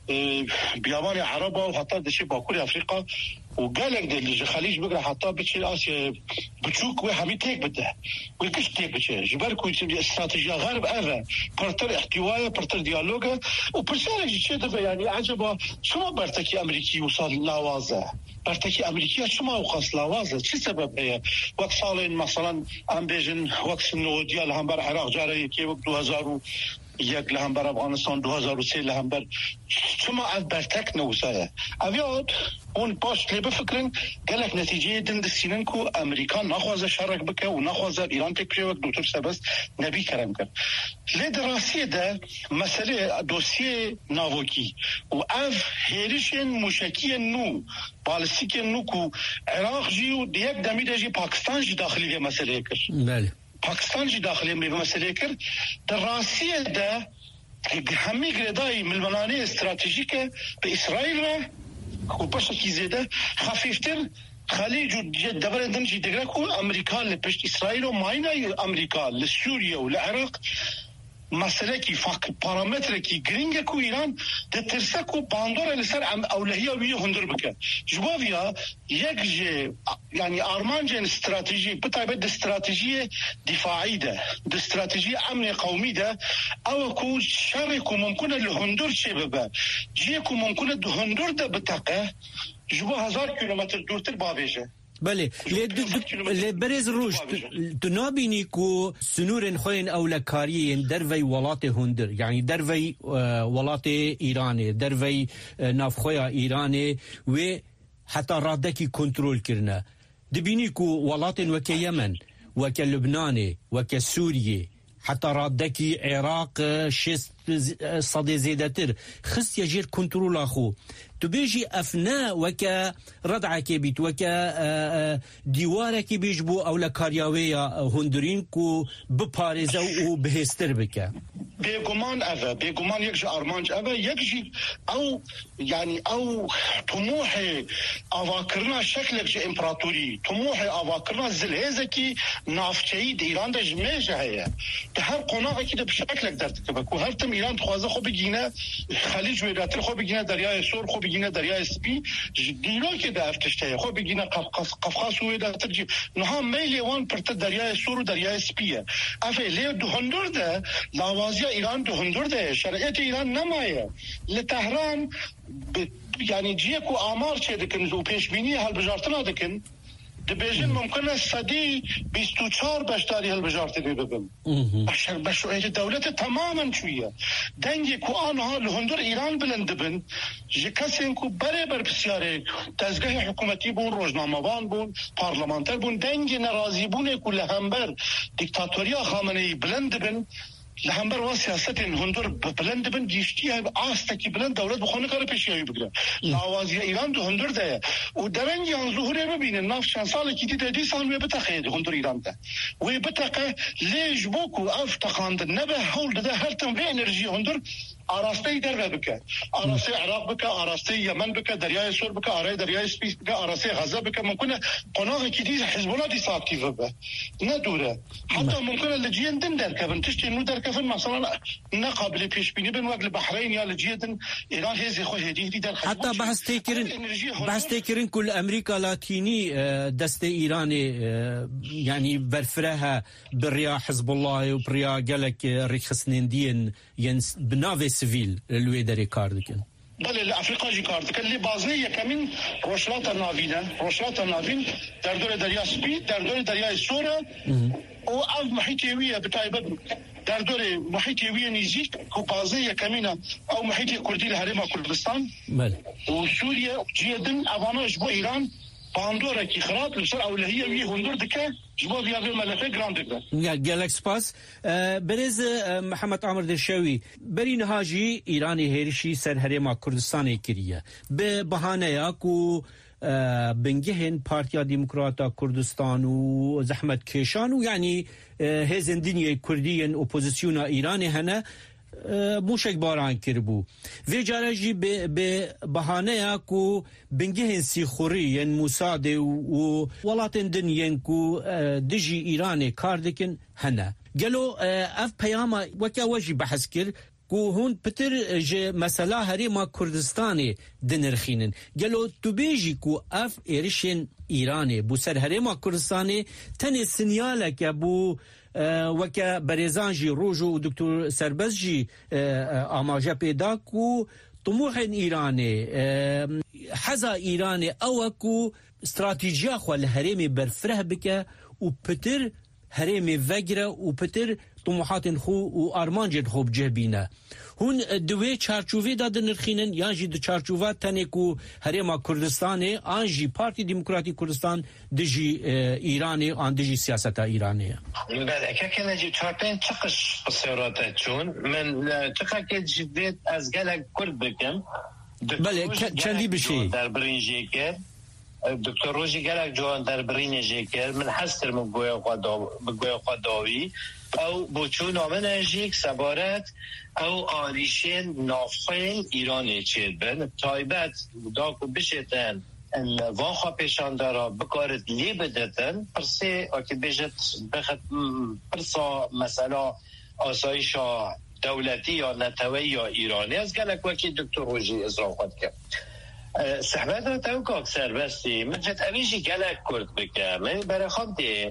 بيابان عربه وحتى دشي باكوري افريقيا وقالك دي الخليج بقرا حتى بتشي اسيا بتشوك وحمي تيك بده وكش تيك بتشي جبركو استراتيجيه غرب اذا برتر احتواء برتر ديالوجا وبرسالة شيء ده يعني عجبه شو برتكي امريكي وصل لاوازه برتكي امريكيه شو ما وقص لاوازه شو سبب هي وقت صالين مثلا ام بيجن وقت انه ديال هم بر عراق جاري كي وقت دو هزار یک لهم بر افغانستان دو هزار و سه لهم بر شما از برتک نوزایه اویاد اون باش لی بفکرن گلک نتیجه دند سینن کو امریکا نخوازه شرک بکه و نخوازه ایران تکریه وقت دکتر سبست نبی کرم کرد لی دراسیه ده مسئله دوسیه ناوکی و اف هیریشن موشکی نو بالستیک نو کو عراق جی و دیک دمیده جی پاکستان جی داخلی ده مسئله کر بله پاکستان جی داخلی می مسئله کر دراسیه ده همی گردای ملمانانی استراتژیکه به اسرائیل را و باشکی زیده خفیفتر خلیج و دبر دنجی دگره کو امریکا لپشت اسرائیل و ماینای امریکا لسوریا و لعراق مسئله کی فاق پارامتر کی گرینگ کو ایران ده ترسه کو باندور لسر اولهیه وی هندر بکه جوابیا یک ج يعني ارمانجن استراتيجي بتاعت استراتيجيه دفاعيه ده ده استراتيجيه امن قومي ده او كو شركه ممكن الهندور شباب جيكو ممكن الهندور ده بتاقه جو هزار كيلومتر دورتر بابيجه بله لی برز روش تنابینی کو سنورن خوین اولکاریین دروی ولات هندر یعنی دروی ولات ایرانی دروی نافخویا ایرانی و حتی رادکی کنترل کرنه دبینی کو ولات وک یمن وک لبنان وک سوریه حتى رادكي عراق شست صدي زيدتر خص يجير كنترول اخو تبيجي افناء وكا ردعك بيت وكا ديوارك بيجبو او لكارياويا هندرينكو بباريزا وبهستر بك بيغمان اذا بيغمان يكجي ارمانج اذا يكجي او يعني او طموحي افاكرنا شكلك جي امبراطوري طموحي افاكرنا زلهزكي نافتشي ايران ده جميجه هي هر قناعه كده بشكلك درتك وهر تم ایران خوازه خو بگینه خلیج ویراتر خو بگینه دریای سور خو بگینه دریای سپی دیلو که ده افتشته خو بگینه قفقاز قفقاز ویراتر جی نه میلی وان پرت دریای سور و دریای سپیه افه لی دو هندور ده لاوازی ایران دو هندور ده شرعیت ایران نمایه لتهران يعني جيكو آمار چه دكن و پیش بینی حال بجارتنا دكن دبیجن ممکنه صدی بیست و چهار بشتاری هالبجارتی ببن بشر بشوية دولة تماما شوية دنجي كو آنها لهندر إيران بلند بن جكسين كو بري بر بسياري تزگاه حكومتي بون روزنامه‌وان بون پارلمانتر بون دنجي نرازي بونه كو لهمبر ديكتاتوريا خامنه‌ای بلند بن لهمبر و سیاست هندور بلند بن دیشتی آستکی بلند دولت بخونه کار پیشیایی بگیره لحوازی ایران دو هندور ده و درنگی آن ظهوره ببینه نفت چند سال کی دیده دی سال وی بتخید هندور ایران ده وی بتقه لیج بوکو اف تقاند نبه حول ده هر تن وی انرژی هندور آراسته در بکه آراسته عراق بکه آراسته یمن بکه دریای سور بکه آرای دریای سپیس بکه آراسته غزه بکه ممکنه قناغ کی دی حزب الله دی ساکتیف به ندوره حتی ممکنه لجین دن در کبن تشتی نو در کفن مثلا نقابل پیش بینی بن وقت البحرين یا لجین ایران هزی خو هدی دی در حتی بحث تکرین بحث تکرین کل امریکا لاتینی دست ایران يعني برفرها بريا حزب الله وبريا قالك ريخسنندين ينس بنافي سيفيل الويدري كاردكن بله الافریقا جی کارت کلی بازنیه کمین روشلات ناوینه روشلات ناوین در دور دریا سپید در دور دریای سوره و از محیط ویه بتایبت در دور محیط ویه نزدیک کو بازنیه کمینه او محیط کردی الهرم کردستان بله و سوریه جیدن اواناش بو ایران باندورا کی خراب لسر اولهیه وی هندور دکه جبو بیابی ملفه گراند دکه گالک سپاس برز محمد عامر درشاوی برین هاجی ایرانی هریشی سر هرم کردستان کریه به بهانه یا کو بنگهن پارتیا دموکراتا کردستان و زحمت کشان و یعنی هزن دنیای کردین اپوزیسیون ایرانی هنه موشک باران کربو وی جارجی به بهانه یا کو بنگهن سیخوری ین موساده و ولاتن دنین کو دجی ایران کاردکن هنه گلو اف پیاما وکا وجی بحث کر کو هون پتر ج مسئله هریما کردستان دنرخینن گلو تو بیجی کو اف ایرشن ایران بو سر هریما کردستان تنی سنیاله که بو وکا برزانجی روجو و دکتر سربزجی آماجه پیدا کو طموح ایرانی حزا ایرانی او کو استراتیجیا خو الهرم برفره بکه و پتر هرم وگره و پتر طموحات خو و ارمانج خوب جبینه هون دوی چارچوبی دادن نرخینن یانجی دو چارچوبات تنکو هرما کردستان آنجی پارتی دموکراتی کردستان دجی ایرانی آن دجی سیاست ایرانی بله که که نجی چارتین چقش بسیارات چون من چقه که جدید از گلک کرد بکم بله چندی بشی در برینجی که دکتر روزی گلک جوان در برینجی که من حستر من گویا خداوی او بچون آمن اجیک سبارت او آریشن نافخین ایرانی چید بن تایبت داکو بشتن واخا پیشاندارا بکارت لی بدتن پرسه اکی بجت بخط پرسا مثلا آسایشا دولتی یا نتوی یا ایرانی از گلک وکی دکتر روزی ازرا خود که صحبت را تاو که اکثر بستی من جت اویجی گلک کرد بکم من برای خواب دی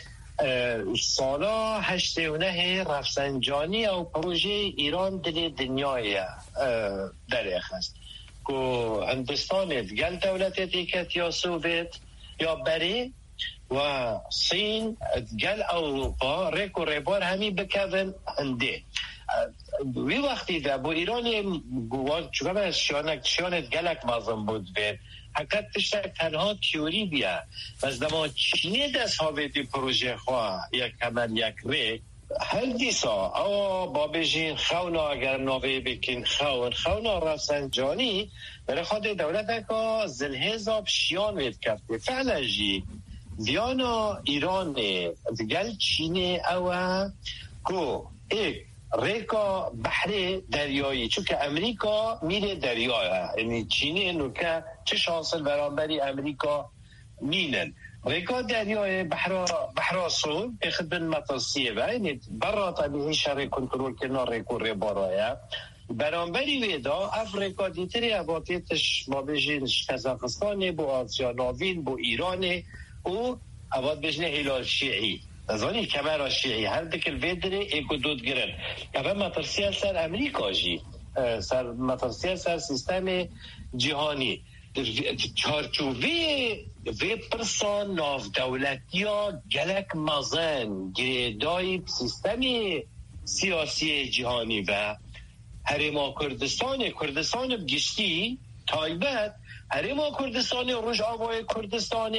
سالا هشته و نه رفسنجانی او پروژه ایران دل دنیای دریخ است که هندستان گل دولت دیکت یا سوویت یا بری و صین گل اوروپا ریک و ریبار همی بکوین هنده وی وقتی ده بو ایرانی گوان چون از شانک شانت گلک مازم بود بید حقیقت تشتک تنها تیوری بیا از دما چینی دست ها بیدی پروژه خواه یک کمر یک ری هر دیسا او بابجین خونا اگر نوی بکن خون خونا رفسنجانی برای خود دولت اکا زلهزاب شیان وید کرده فعلا جی دیانا ایران دیگل چینی او کو ایک ریکا بحری دریایی چون که امریکا میره دریایی یعنی چینی اینو که چه شانسل برانبری امریکا مینن ریکا دریایی بحرا بحرا سون اخد بن مطاسیه با یعنی برا طبیعی شر کنترول کنار ریکو ری بارایا برانبری ویدا افریقا دیتری عباتیتش با بجینش کازاخستانی بو آسیا ناوین بو ایرانی و عباد بجنه هلال شیعی نزانی کمر شیعی هر دکل ویدره ایکو دود گرن که مطرسیه سر امریکا جی سر مطرسیه سر سیستم جهانی چارچوبی وی پرسان ناف دولتیا گلک مزن گریدای سیستمی سیاسی جهانی و هرما کردستان کردستان بگشتی تایبت هرما کردستان روش آوای کردستان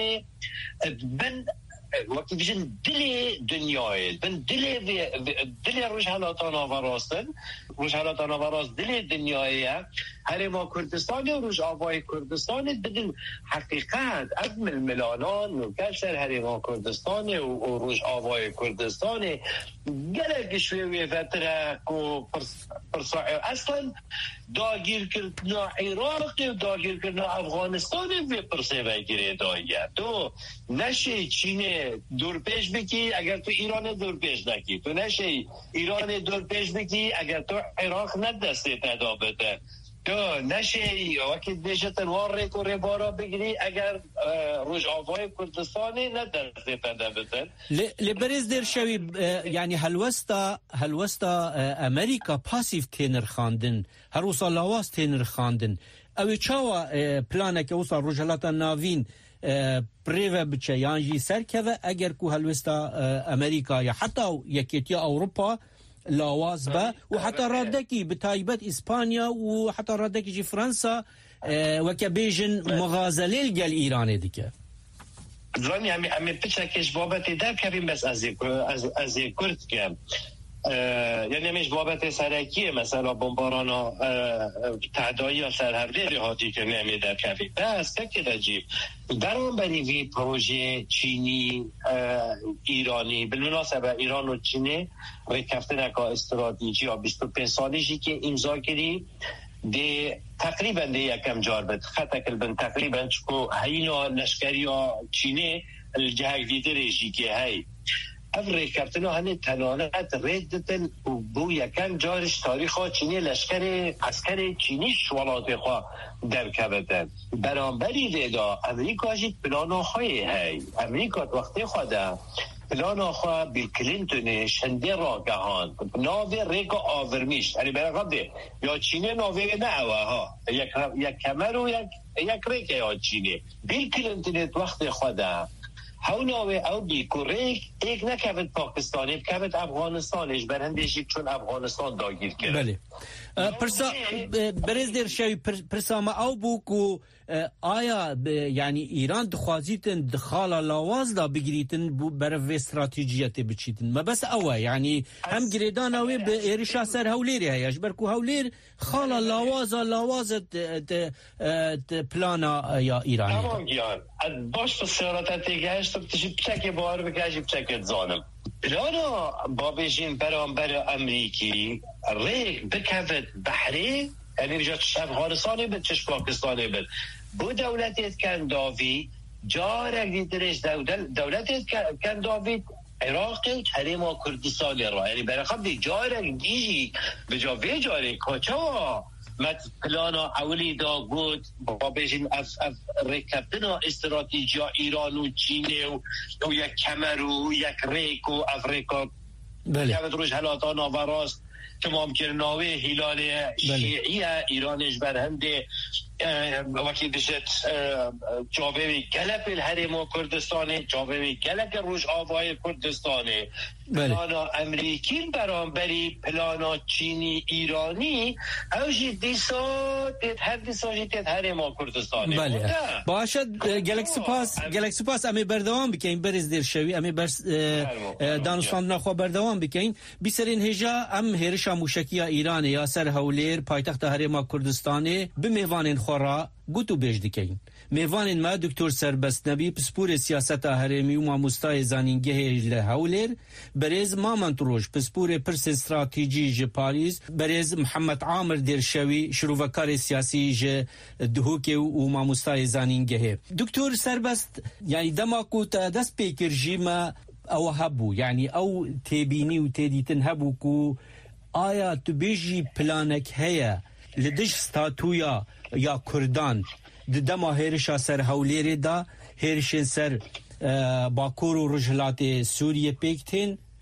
بن وقتی بیشن دل دنیای بن دل دل روش حالاتان آوراستن روش حالاتان آوراست دل دنیای هرما کردستان روش آوای کردستان بدن حقیقت از ململانان و کشتر هرما کردستان و روش آوای کردستان گلک شوی فتره و اصلا داگیر کردنا عراق و داگیر کردنا افغانستان و پرسه وگیره دایه تو نشه چینه دور پیش بکی اگر تو ایران دور پیش نکی تو نشه ایران دور پیش بکی اگر تو عراق ندسته پیدا بده تو نشه وقتی دیشه تنوار ریک و ریبارا بگیری اگر روش آوای کردستانی ندسته پیدا بده لبریز در شوی یعنی هلوستا هلوستا امریکا پاسیف تینر خاندن هر وصال لاواز تینر خاندن اوی چاوا پلانه که وصال روشلاتا ناوین پریوه بچه یانجی سرکوه اگر که هلوستا امریکا یا حتی یکیتیا اوروپا لاواز با و حتی رادکی بتایبت اسپانیا و حتی رادکی جی فرانسا وکه بیجن مغازله الگل ایرانه دیگه زرانی همی همی پیچه کش بابتی در کبیم بس از از کرد که یعنی همیش بابت سرکیه مثلا بمبارانا تعدایی یا سرهرده هاتی که نمی در کبیم بس که رجیب درام بریوی پروژه چینی ایرانی بالمناسبه ایران و چینی رکفتن که استراتژی ها بیست و پنج سالیشی که امضا کردی ده تقریبا ده یکم جار بد خطا کلبن تقریبا چکو هینا لشکری ها چینی الجهک دیده ریشی که هی افری کفتنو هنه تنانت ردتن بو یکم جارش تاریخ ها چینی لشکر عسکر چینی شوالات خواه در کبتن برانبری دیدا امریکا جید پلانا خواهی هی امریکا وقتی خواده پلانا خواه بیل کلینتون شنده را گهان ناوی ریکا آورمیش یعنی برای قبله یا چینی ناوی نعوه ها یک, یک کمر و یک, یک ریکا یا چینی بیل کلینتون وقتی خواده هوناوی او بی کوریک ایک نکبت پاکستانی بکبت افغانستانش برندشی چون افغانستان داگیر کرد بله پرسا برز در شوی پرسا ما او بو کو آیا یعنی ایران دخوازیتن دخالا لاواز دا بگریتن برو استراتیجیت بچیتن ما بس اوه یعنی هم گریدان اوه به ایرشا سر هوليري هیاش برکو هولیر خالا لاواز لاواز پلانا یا ایرانی تمام گیان باش بسیارات تیگهش تو بتشی بچک بار بکشی بچکت زانم پلانا بابیشین برانبر امریکی ریک بکفت بحری یعنی بجا چش افغانستانی بد چش پاکستانی بد بو دولتیت کن داوی جارک دیدرش دولتیت کن داوی عراقی و حریم کردستانی را یعنی برای خب دی جارک دیجی بجا وی جاری کچا مت پلانا اولی دا گود با بیشین از رکبتن استراتیجی ایران و چین و یک کمر و یک ریک و افریقا بله که روش حالاتان آوراست تمام کرناوی هلال شیعی ایرانش برهنده وقتی بشت جاوی گلک الحرم کردستانه جاوی گلک روش آوای کردستانه پلانا امریکی برانبری پلانا چینی ایرانی اوشی دیسا دید هر دیسا جید حرم کردستانه بله باشد گلک سپاس گلک سپاس امی بردوام بکن برز دیر شوی امی برس دانستان نخوا بردوام بکن بیسرین هجا ام هرشا موشکی ایران یا سر هولیر پایتخت حرم کردستانه بمیوان خورا گوتو بیش دکین میوان ما دکتر سربست نبی پسپور سیاست هرمی و ماموستای زانینگه لهولر برز مامنتروش پسپور پرس استراتیجی ج پاریس برز محمد عامر درشوی شروعکار سیاسی ج دهوک و ماموستای زانینگه دکتر سربست یعنی دماکو تا دست پیکر جیما او هبو یعنی او تبینی و تدیتن هبو کو آیا تو بیجی پلانک هیا لدش ستاتویا یا کردان دما هرشا سر هوليري دا هرشن سر باکور و رجلات سوریه پیکتین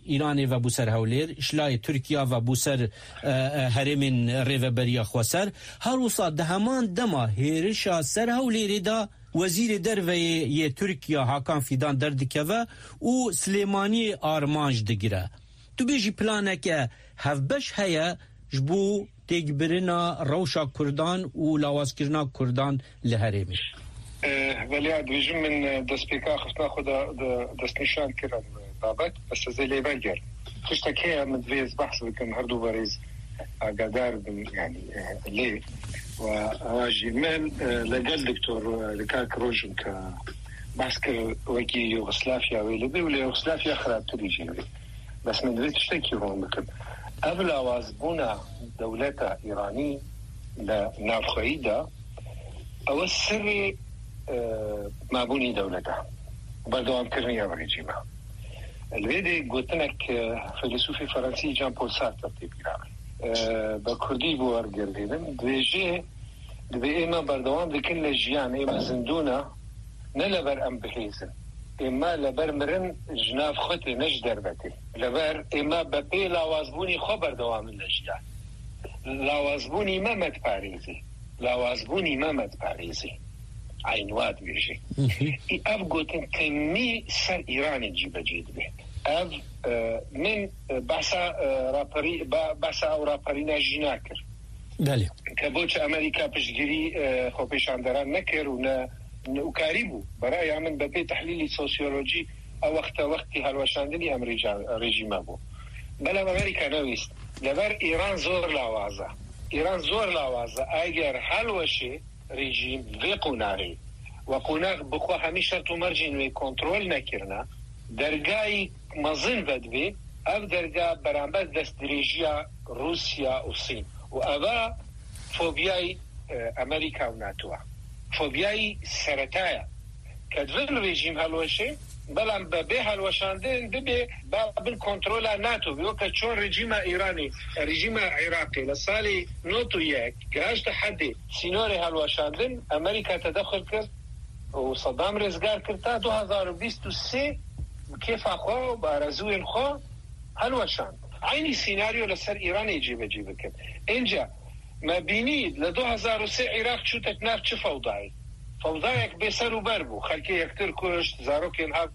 ایران و بوسر هولیر اشلای ترکیه و بوسر هرمین ریوبریا خواسر هر وسط ده همان دما هیرشا سر هولیر دا وزیر دروی ترکیه حاکان فیدان دردکوه و سلیمانی آرمانج دگیره تو بیجی پلانه که هفبش هیا جبو تیگبرنا روشا کردان و لاوازکرنا کردان لهرمی ولی دویجم من دست پیکا خفتنا خدا دست نشان کرن بابت بس زي اللي بنجر خشتكي من فيز بحث بكم هردو باريز قدار يعني ليه وواجي من لقال دكتور لكاك روجم كبحث كوكي يوغسلافيا ويلبي ولا يوغسلافيا خراب تريجي بس من ذي تشتكي هون بكم قبل وازبونا دولة إيراني لنافخيدة أو السري ما بوني دولتها بردوام كرني يا رجيمة الويدي قلت لك فيلسوفي فرنسي جان بول سارتر تبيرا بكردي بوار قردين دويجي دوي إما بردوام لكن لجيان إما زندونا نلبر أم بحيزن إما لبر مرن جناف خطي نج دربتي لبر إما ببي لاوازبوني خبر دوام اللجيان لاوازبوني ممت باريزي لاوازبوني ممت باريزي عينوات بيجي اف قوتن تمي سر ايراني جيبه جيد بيت اف من بحثا رابري بحثا او رابرينا جيناكر دالي كبوش امريكا بشجري خوبيش عندران نكر ونا وكاريبو براي من ببي تحليلي سوسيولوجي او وقت وقتي هالوشاندني ام ريجيما بو بلا امريكا نويست لبر ايران زور لاوازا ايران زور لاوازا اگر هالوشي رژیم و قوناغی و قوناغ بخوا همیشه تو مرجین و کنترل نکرنا درگاهی مزن بدوی اف درگاه برانبر دست دریجیا روسیا و صین و اوه فوبیای امریکا و ناتو فوبیای سرطایا کدول رژیم هلوشه بلان به هلوشاندن ببه بابن کنترل ناتو بیو که چون رژیم ایرانی رژیم عراقی لسالی نوتو یک گهشت حدی سینور هلوشاندن امریکا تدخل کرد و صدام رزگار کرد تا دو هزار و بیست و سه کیف خوا و ارزوی خوا هلوشاند عینی سیناریو لسر ایران یجیب جیب کرد اینجا ما بینید ل دو هزار و سه عراق چو تکنار چه فوضایی فوضایك بسر وبربو خلكي يكتر كشت زاروك ينهب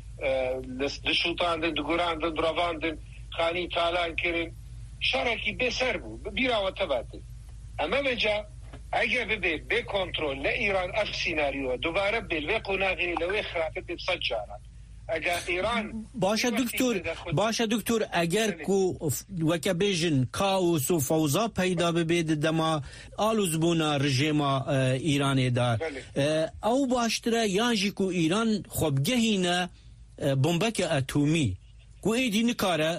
دشوطاندن دقوراندن دراواندن خاني تالان كرن شاركي بسر بو بيرا وتباتي اما بجا اگه ببي بكنترول لإيران اف سيناريو دوباره بالوقو ناغيني لوي خرافت بسجارات اگه ایران باشه دکتر باشه دکتر اگر کو وکه بیژن کاوس و فوضا پیدا ببید دما آلوز بونا رژیما ایرانی دا او باشتره یانجی کو ایران خوب گهینه بمبک اتمی کو ایدی نکاره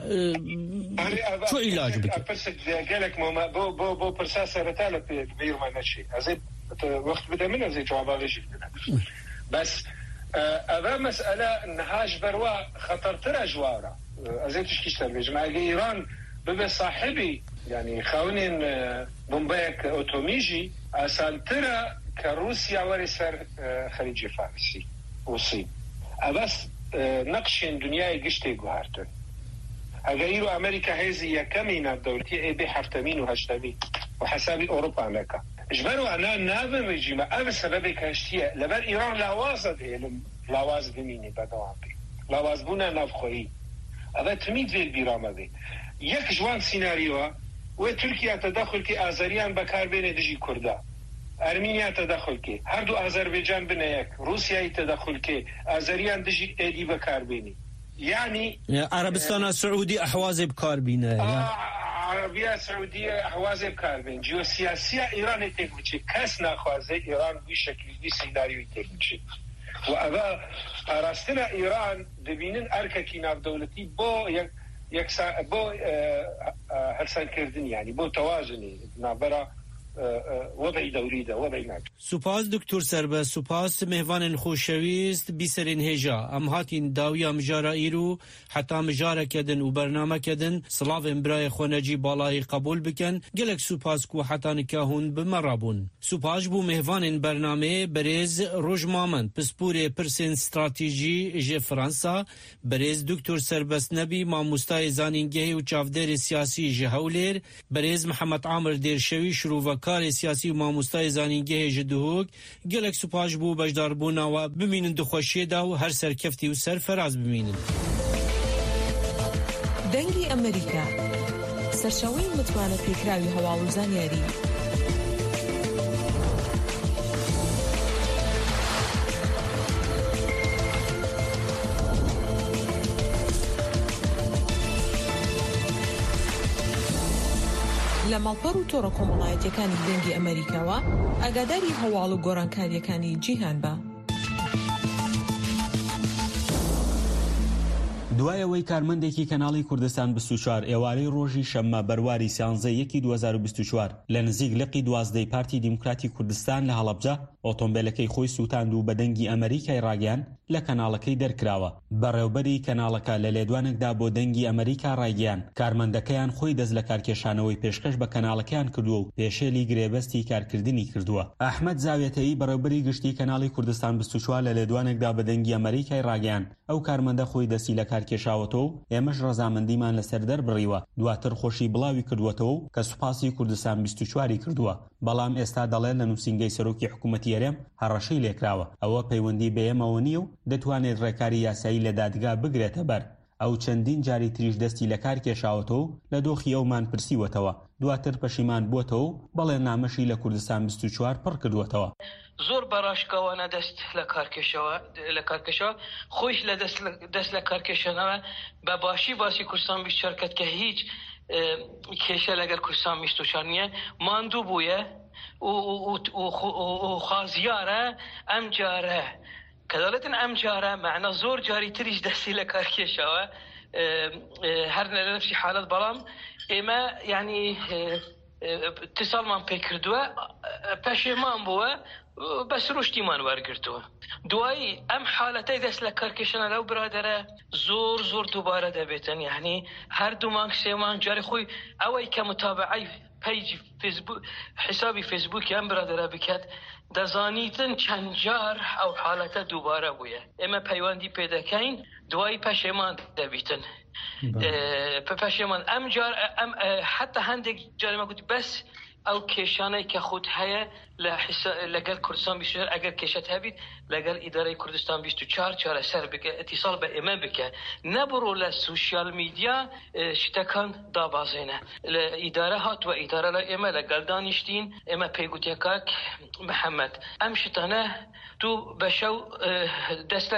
چو علاج بکه افرسك قالك مو بو بو بو برساسه رتاله بير ما نشي ازي وقت بدا من ازي جواب غيش بس هذا مسألة نهاج بروا خطر ترى جوارا أزيتش كيشتر بيجمع إيران ببي صاحبي يعني خاونين بومبايك أوتوميجي أسان ترى كروسيا ورسر خليج فارسي وصين أبس نقشين دنياي قشتي قهارتن أغيرو أمريكا هذه يكمين الدولتي إيه بحفتمين وهشتمين وحسابي أوروبا أمريكا اجبروا أنا نابن رجيمة أبا سبب كاشتية لبر إيران لاوازد هلم لاواز بميني بدوام بي لاواز بونا نافخوهي أبا تميد في البيرامة بي يك جوان سيناريوها وتركيا تدخل كي آزريان بكار بين دجي كردا أرمينيا تدخل كي هردو أذربيجان بنايك روسيا تدخل كي آزريان دجي إيدي بكار بيني يعني عربستان السعودي أحواز بكار بينا آه عربية سعودية أحوازي بكاربين جيوسياسية إيران تكوشي كاس ناخوازي إيران بشكل دي سيناريو تكوشي وأبا أراستنا إيران دبينن أركاكي ناف دولتي بو يك يكسا بو هرسان كردن يعني بو توازني نابرا وضعی دوری ده وضعی ناک. سپاس دکتر سربه، سپاس مهوان خوشویست بیسرین هجا ام هاتین داوی مجاره ایرو حتی مجاره کدن و برنامه کدن سلاف امبرای خونجی بالای قبول بکن گلک سپاس کو حتی نکاهون بمرابون. سپاس بو مهوان برنامه بریز روش مامن پسپور پرسین استراتیجی ج فرانسا بریز دکتر سربست نبی ماموستای زانینگه و چافدر سیاسی جهولیر بریز محمد عامر دیرشوی شروع و کار سیاسی و ماموستای زانینگه جدهوک گلک سپاس بو بجدار بونا و بمینن دخوشی دا و هر سرکفتی و سرفراز بمینن. دەنگی ئەمریکا سەرچاوەی متمانە پێکراوی هەواڵ و زانیاری لە ماڵپەڕ و تۆڕە کۆمەڵایەتیەکانی دەنگی ئەمریکاوە ئاگاداری هەواڵ و گۆڕانکاریەکانی جیهان بە. دوایەوەی کارمەندێکی کەناڵی کوردستان بیست و چوار ئێوارەی ڕۆژی شەممە بەرواری سیانزە یەکی دوو هەزار و بیست و چوار لە نزیک لقی دوازدەی پارتی دیموکراتی کوردستان لە هەڵەبجە ئۆتۆمبیلەکەی خۆی سووتاند و بە دەنگی ئەمریکای ڕاگەیان لە کەناڵەکەی دەرکراوە. بەڕێوەبەری کەناڵەکە لە لێدوانێکدا بۆ دەنگی ئەمریکا ڕاگەیان کارمەندەکەیان خۆی دەست لە کارکێشانەوەی پێشکەش بە کەناڵەکەیان کردووە و پێشێلی گرێبەستی کارکردنی کردووە. ئەحمەد زاوێتەیی بەڕێوەبەری گشتی کەناڵی کوردستان بیست و چوار لە لێدوانێکدا بە دەنگی ئەمریکای ڕاگەیان ئەو کارمەندە خۆی دەستی لە کارکێشاوەتەوە و ئێمەش ڕەزامەندیمان لەسەر دەربڕیوە دواتر خۆشی بڵاوی کردووەتەوە و کە سوپاسی کوردستان بیست و چواری کردووە. بەڵام ئێستا دەڵێن لە نووسینگەی سەرۆکی حکوومەتی هەرێم هەڕەشەی لێکراوە. ئەوە پەیوەندی بە ئێمەوە نییە و دەتوانێت ڕێکاری یاسایی لە دادگا بگرێتە بەر. ئەو چەندین جاری تریش دەستی لە کار کێشاوەتەوە و لە دۆخی ئەومان پرسیوەتەوە دواتر پەشیمان بووەتەوە و بەڵێ نامەشی لە کوردستان بیست و چوار پڕ کردووەتەوە. زۆر بەڕاشکەوانە دەست لە کارکێشەوە لە کارکێشەوە خۆیش لە دەست لە کارکێشانەوە بە باشی باسی کوردستان بیست و چوار کات کە هیچ کێشە لەگەر کوردستان بیست و چوار نییە ماندوو بوویە و خوازیارە ئەم جارە کە دەڵێتن ئەم جارە معنە زۆر جاری تریش دەستی لە کارکێشەوە هەر لە نەفسی حالەت بەڵام ئێمە یعنی اتصالمان پێ کردووە پەشێمان بووە بەس ڕشتیمان وەرگرتووە. دوایی ئەم حالەتەی دەست لە کارکێشانە لەو برادەرە زۆر زۆر دووبارە دەبێتن یعنی هەردوو مانگ سێ مانگ جاری خۆی ئەوەی کە متابعەی پیجی فیسبوک حسابی فیسبوکی ئەم برادەرە بکات دەزانیتن چەند جار ئەو حالەتە دووبارە بووە. ئێمە پەیوەندی پێ دەکەین دوایی پەشێمان دەبیتن. پەشێمان ئەم جار ئەم حتا هەندێک جارێمە گوتی بەس ئەو کێشانەی کە خودت هەیە لەگەل کوردستان بیست و چوار ئەگەر کێشت هەبیت لەگەل ئیدارەی کوردستان بیست و چوار چارەسەر بکە ئەتیساڵ بە ئێمە بکە نەبڕۆ لە سوشیال میدیا شتەکان دابازێنە. لە ئیدارە هاتووە ئیدارە لە ئێمە لەگەڵ دانیشتین ئێمە پێیگوتیە کاک محەممەد ئەم شتانە تو بە شەو دەست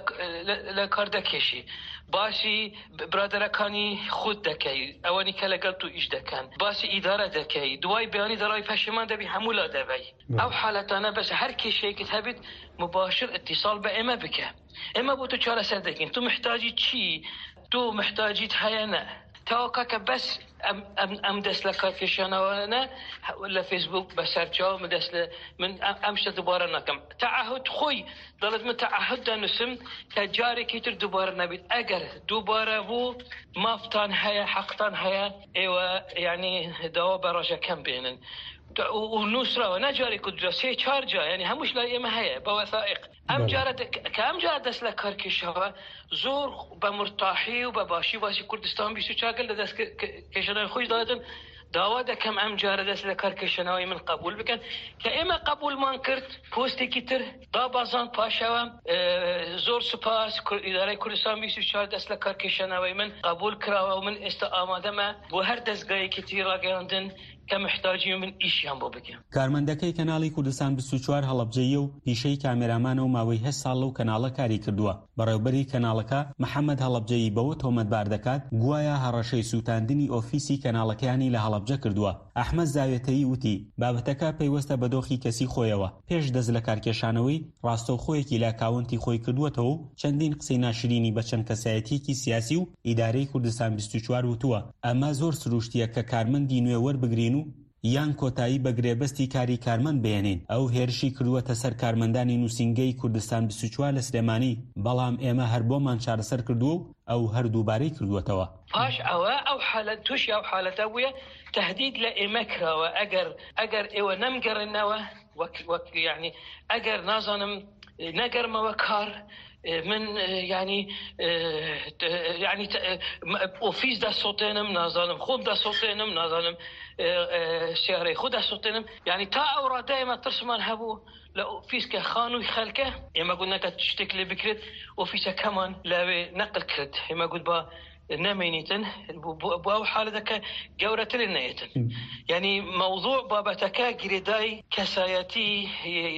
لە کار دەکێشی باسی برادەرەکانی خود دەکەی ئەوەنی کە لەگەڵ تو ئیش دەکەن باسی ئیدارە دەکەی دوای بەیانی دەڕای پەشیمان دەبی هەموو لا دەبی ئەو حالەتانە بەس هەر کێشەیەکت هەبێت مباشر اتصال بە ئێمە بکە ئێمە بۆ تو چارەسەر دەکەین تو محتاجی چی تو محتاجیت هەیە نە تاوەکە کە بەس ئەم دەست لە کارکێشانەوەنە لە فیسبوک بەسەرچاو من دەست من ئەم شتە دووبارە ناکەم تەعهد خۆی دەڵێت من تەعهد دەنووسم کە جارێکی تر دووبارە نەبێت ئەگەر دووبارە بوو مافتان هەیە حەقتان هەیە ئێوە یعنی داوا بە ڕۆژەکەم بێنن و نووسراوە نەجارێک و درە سێ چار جا یعنی هەمووش لای ئێمە هەیە بە وەثائق ئەم جارە کە ئەم جارە دەست لە کارکێشەوە زۆر بە مرتاحی و بە باشی باسی کوردستان بیست و چوار لە دەست کێشانەوەی خۆی دەڵێتن داوا دەکەم ئەم جارە دەست لە کارکێشانەوەی من قبول بکەن کە ئێمە قبولمان کرد پۆستێکی تر دابازان پاشەوە زۆر سوپاس ئیدارەی کوردستان بیست و چوار دەست لە کارکێشانەوەی من قبول کراوە و من ئێستا ئامادەمە بۆ هەر دەستگایەکی تری ڕاگەیاندن کە محتاجی من ئیشیان بۆ بکەم. کارمەندەکەی کەناڵی کوردستان بیست و چوار هەڵەبجەیە و پیشەی کامێرامانە و ماوەی هەشت ساڵ لەو کەناڵە کاری کردووە. بەڕێوەبەری کەناڵەکە محەممەد هەڵەبجەیی بەوە تۆمەتبار دەکات گوایە هەڕەشەی سووتاندنی ئۆفیسی کەناڵەکانی لە هەڵەبجە کردووە. ئەحمەد زاوێتەیی وتی بابەتەکە پەیوەستە بە دۆخی کەسی خۆیەوە پێش دەست لە کارکێشانەوەی ڕاستەوخۆیەکی لا کاونتی خۆی کردووەتەوە و چەندین قسەی ناشرینی بە چەند کەسایەتیەکی سیاسی و ئیدارەی کوردستان بیست و چوار وتووە ئەمە زۆر سروشتیە کە کارمەندی نوێ وەربگرین و یان کۆتایی بە گرێبەستی کاری کارمەند بێنین. ئەو هێرشی کردووەتە سەر کارمەندانی نووسینگەی کوردستان بیست و چوار لە سلێمانی، بەڵام ئێمە هەر بۆمان چارەسەر کردووە و ئەو هەر دووبارەی کردووەتەوە. پاش ئەوە ئەو حالەت تووشی ئەو حالەتە بووە تهدید لە ئێمە کراوە ئەگەر ئەگەر ئێوە نەمگەڕنەوە وەک وەک یعنی ئەگەر نازانم نەگەرمەوە کار من يعني يعني اوفيس دا صوتينم نازلم خود دا صوتينم نازلم سياري خود دا صوتينم يعني تا اورا دائما ترسمان هبو لا اوفيس كخانو خلكه اما قلنا كتشتكي بكرت اوفيس كمان لا نقل كرت اما قلت با نمينيتن بو حالة ذاك جورة للنيتن يعني موضوع بابتك جريداي كسايتي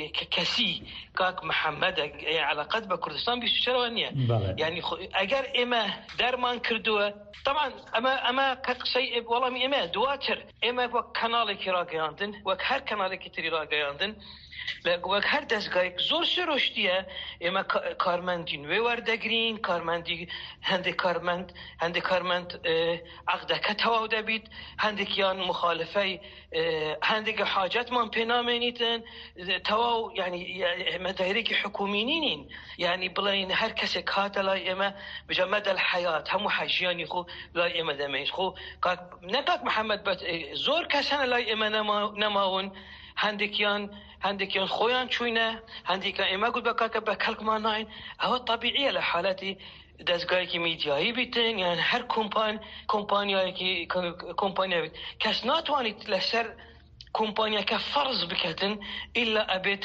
كسي كاك محمد يعني على قد بكردستان بيشتروانية يعني أجر إما درمان كردوه طبعا أما أما كشيء والله إما دواتر إما بكنال كراجياندن وكهر كنال كتير راجياندن وەک هەر دەستگایەک زۆر سروشتیە ئێمە کارمەندین وێ وەردەگرین کارمەندی هەندێک کارمەند هەندێک کارمەند عەقدەکە تەواو دەبیت هەندێکیان مخالفەی هەندێک حاجەتمان پێ نامێنیتن تەواو یعنی ئێمە دایرێکی حکومی نین یعنی بڵێن هەر کەسێک هاتە لای ئێمە بژە مەدە الحەیات هەموو حەژیانی خۆ لای ئێمە دەمێنیت خۆ نەکاک محەممەد بەت زۆر کەس هەنە لای ئێمە نەماون هەندێکیان هەندێکیان خۆیان چوینە هەندێکیان ئێمە گوت بەکاکە بە کەلکمان ناین ئەوە طبیعیە لە حالەتی دەستگایەکی میدیایی بیتن یان هەر کۆمپان کۆمپانیایەکی کۆمپانیا بیت کەس ناتوانیت لەسەر کۆمپانیاکە فەرز بکەتن ئیلا ئەبێت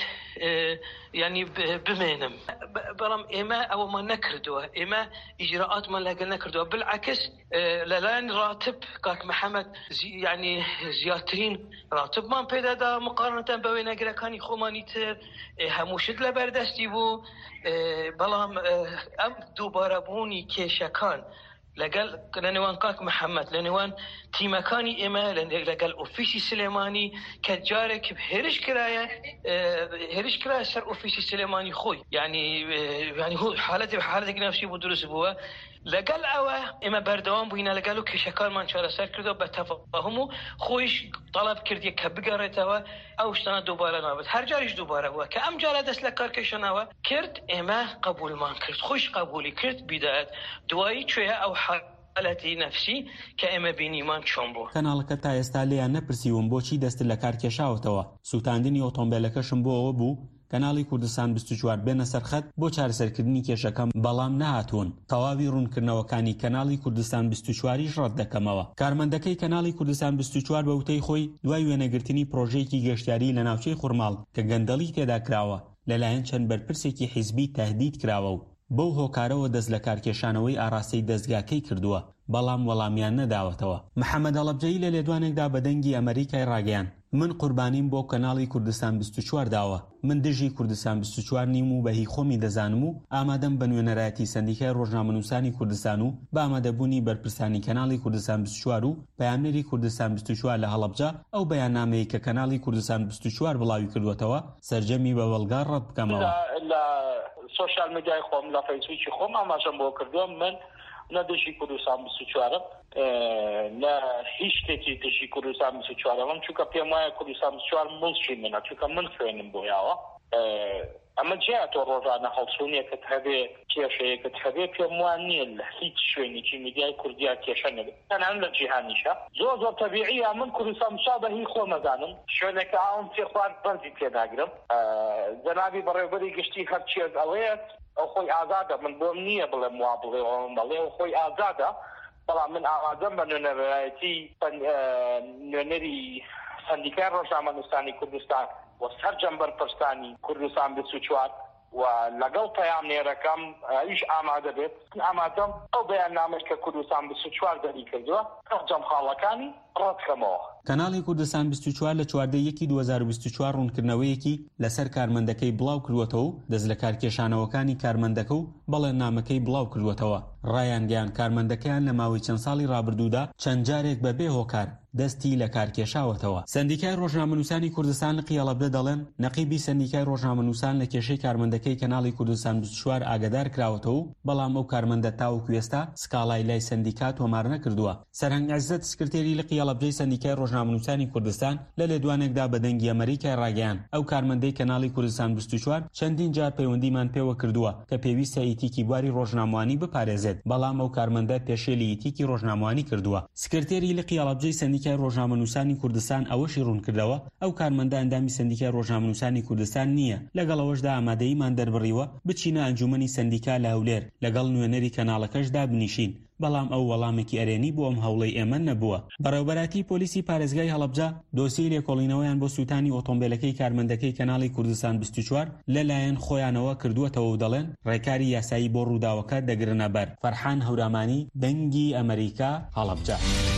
يعني بمێنم بەڵام ئێمە ئەوەمان نەکردووە ئێمە ئیجراءاتمان لەگەڵ نەکردووە بالعکس لەلایەن راتب کاک محەممەد يعني زیاترین راتبمان پێدادا مقارنەتەن بە وێنەگرەکانی خۆمانی تر هەمووشت لە بەردەستی بوو بەڵام ئەم دووبارەبوونی کێشەکان لەگەڵ لە نێوان کاک محەممەد لە نێوان تیمەکانی ئێمە لەگەڵ ئۆفیسی سلێمانی کە جارێک هێرش کرایە هێرش کرایە سەر ئۆفیسی سلێمانی خۆی یعنی ینی حالەتی حالەتێکی ناوشی بوو دروست بووە لەگەڵ ئەوە ئێمە بەردەوام بووینە لەگەڵ و کێشەکانمان چارەسەر کردەوە بە تەفاهم و خۆیش تەڵەب کردی کە بگەڕێتەوە ئەو شتانە دووبارە نابێت هەر جاریش دووبارە بووە کە ئەم جارە دەست لە کارکێشانەوە کرد ئێمە قبولمان کرد خۆش قبولی کرد بیدایەت دوایی کوێیە ئەو حالەتی نەفسی کە ئێمە بینیمان چۆن بوو. کەناڵەکە تا ئێستا لێیان نەپرسیوم بۆچی دەست لە کار کێشاوەتەوە سوتاندنی ئۆتۆمبیلەکەشم بۆ ئەوە بوو کەناڵی کوردستان بیست و چوار بێنە سەرخەت بۆ چارەسەرکردنی کێشەکەم بەڵام نەهاتوون تەواوی ڕوونکردنەوەکانی کەناڵی کوردستان بیست و چواریش ڕەت دەکەمەوە. کارمەندەکەی کەناڵی کوردستان بیست و چوار بە وتەی خۆی دوای وێنەگرتنی پرۆژەیەکی گەشتیاری لە ناوچەی خوڕماڵ کە گەندەڵی تێدا کراوە لەلایەن چەند بەرپرسێکی حیزبی تەهدید کراوە و بەو هۆکارەوە دەست لە کارکێشانەوەی ئاراستەی دەستگاکەی کردووە بەڵام وەڵامیان نەداوەتەوە. محەممەد هەڵەبجەیی لە لێدوانێکدا بە دەنگی ئەمریکای ڕاگەیان من قوربانیم بۆ کەناڵی کوردستان بیست و چوار داوە من دژی کوردستان بیست و چوار نیم و بەهی خۆمی دەزانم و ئامادەم بە نوێنەرایەتی سەندیکای ڕۆژنامەنووسانی کوردستان و بە ئامادەبوونی بەرپرسانی کەناڵی کوردستان بیست و چوار و پەیامنەری کوردستان بیست و چوار لە هەڵەبجە ئەو بەیاننامەیە کە کەناڵی کوردستان بیست و چوار بڵاوی کردوەتەوە سەرجەمی بە وەڵگار ڕەت بکەمەوە. لە سوشال میدیای خۆم لە فەیسبووکی خۆم ئاماژەم بۆ کردووە من نەدژی کوردستان بیست و چوارم لە هیچ شتێکی دژی کوردستان بیست و چوارەوەم چونکە پێم وایە کوردستان بیست و چوار مڵکی منە چونکە من خوێنم بۆیاوە ئەمە جیا تۆ ڕۆژانە هەڵسوونیەکەت هەبێ کێشەیەکت هەبێ پێم وان نییە لە هیچ شوێنێکی میدیای کوردیا کێشە نەبێت تەنانەت لە جیهانیشە زۆر زۆر تەبیعیە من کوردستان بیست و چوار بەهی خۆ مەزانم شوێنێکە ئاوم پێ خوارد بەرزی پێداگرم جەنابی بەڕێوەبەری گشتی هەرچی ئەوەیە ئەو خۆی ئازادە من بۆم نییە بڵێم وا بڵێ بەڵێ و خۆی ئازادە بەڵام من ئامادەم بە نوێنەرایەتی نوێنەری سەندیکای ڕۆژنامەنووسانی کوردستان و سەرجەم بەرپرسانی کوردستان بیست و چوار و لەگەڵ پەیامنێرەکەم ئیش ئامادە بێت ئامادەم ئەو بەیاننامەی کە کوردستان بیست و چوار دەری کردووە سەرجەم خاڵەکانی ڕەتکەمەوە. کەناڵی کوردستان بیست و چوار لە چواردەی یەکی دوو هەزار و بیست و چوار ڕوونکردنەوەیەکی لەسەر کارمەندەکەی بڵاو کردوەتەوە و دەست لە کارکێشانەوەکانی کارمەندەکە و بەڵێننامەکەی بڵاو کردوەتەوە. ڕایان گەیان کارمەندەکەیان لە ماوەی چەند ساڵی ڕابردوودا چەند جارێک بەبێ هۆکار دەستی لە کارکێشاوەتەوە. سەندیکای ڕۆژنامەنووسانی کوردستان لە قیەڵەبدە دەڵێن نەقیبی سەندیکای ڕۆژنامەنووسان لە کێشەی کارمەندەکەی کەناڵی کوردستان بیست و چوار ئاگادار کراوەتەوە و بەڵام ئەو کارمەندە تاوەکو ئێستا سکاڵای لای سەندیکا تۆمار نەکردووە. سەرهەنگ عەزیزەت سکرتێری لە قیەڵەبدە هەڵەبجەی سەندیکای ڕۆژنامەنووسانی کوردستان لە لێدوانێکدا بە دەنگی ئەمریکای ڕاگەیاند ئەو کارمەندەی کەناڵی کوردستان بیست و چوار چەندین جار پەیوەندیمان پێوە کردووە کە پێویستە ئیتیکی بواری ڕۆژنامەوانی بپارێزێت، بەڵام ئەو کارمەندە پێشێلی ئیتیکی ڕۆژنامەوانی کردووە. سکرتێری لقی هەڵەبجەی سەندیکای ڕۆژنامەنووسانی کوردستان ئەوەشی ڕوون کردەوە ئەو کارمەندە ئەندامی سەندیکای ڕۆژنامەنووسانی کوردستان نییە. لەگەڵ ئەوەشدا ئامادەییمان دەربڕیوە بچینە ئەنجومەنی سەندیکا لە هەولێر لەگەڵ نوێنەری کەناڵەکەشدا بنیشین، بەڵام ئەو وەڵامێکی ئەرێنی بۆ ئەم هەوڵەی ئێمە نەبووە. بەڕێوەبەراتی پۆلیسی پارێزگای هەڵەبجە دۆسیی لێکۆڵینەوەیان بۆ سووتانی ئۆتۆمبیلەکەی کارمەندەکەی کەناڵی کوردستان بیست و چوار لەلایەن خۆیانەوە کردووەتەوە و دەڵێن ڕێکاری یاسایی بۆ ڕووداوەکە دەگرنە بەر. فەرحان هەورامانی، دەنگی ئەمریکا، هەڵەبجە.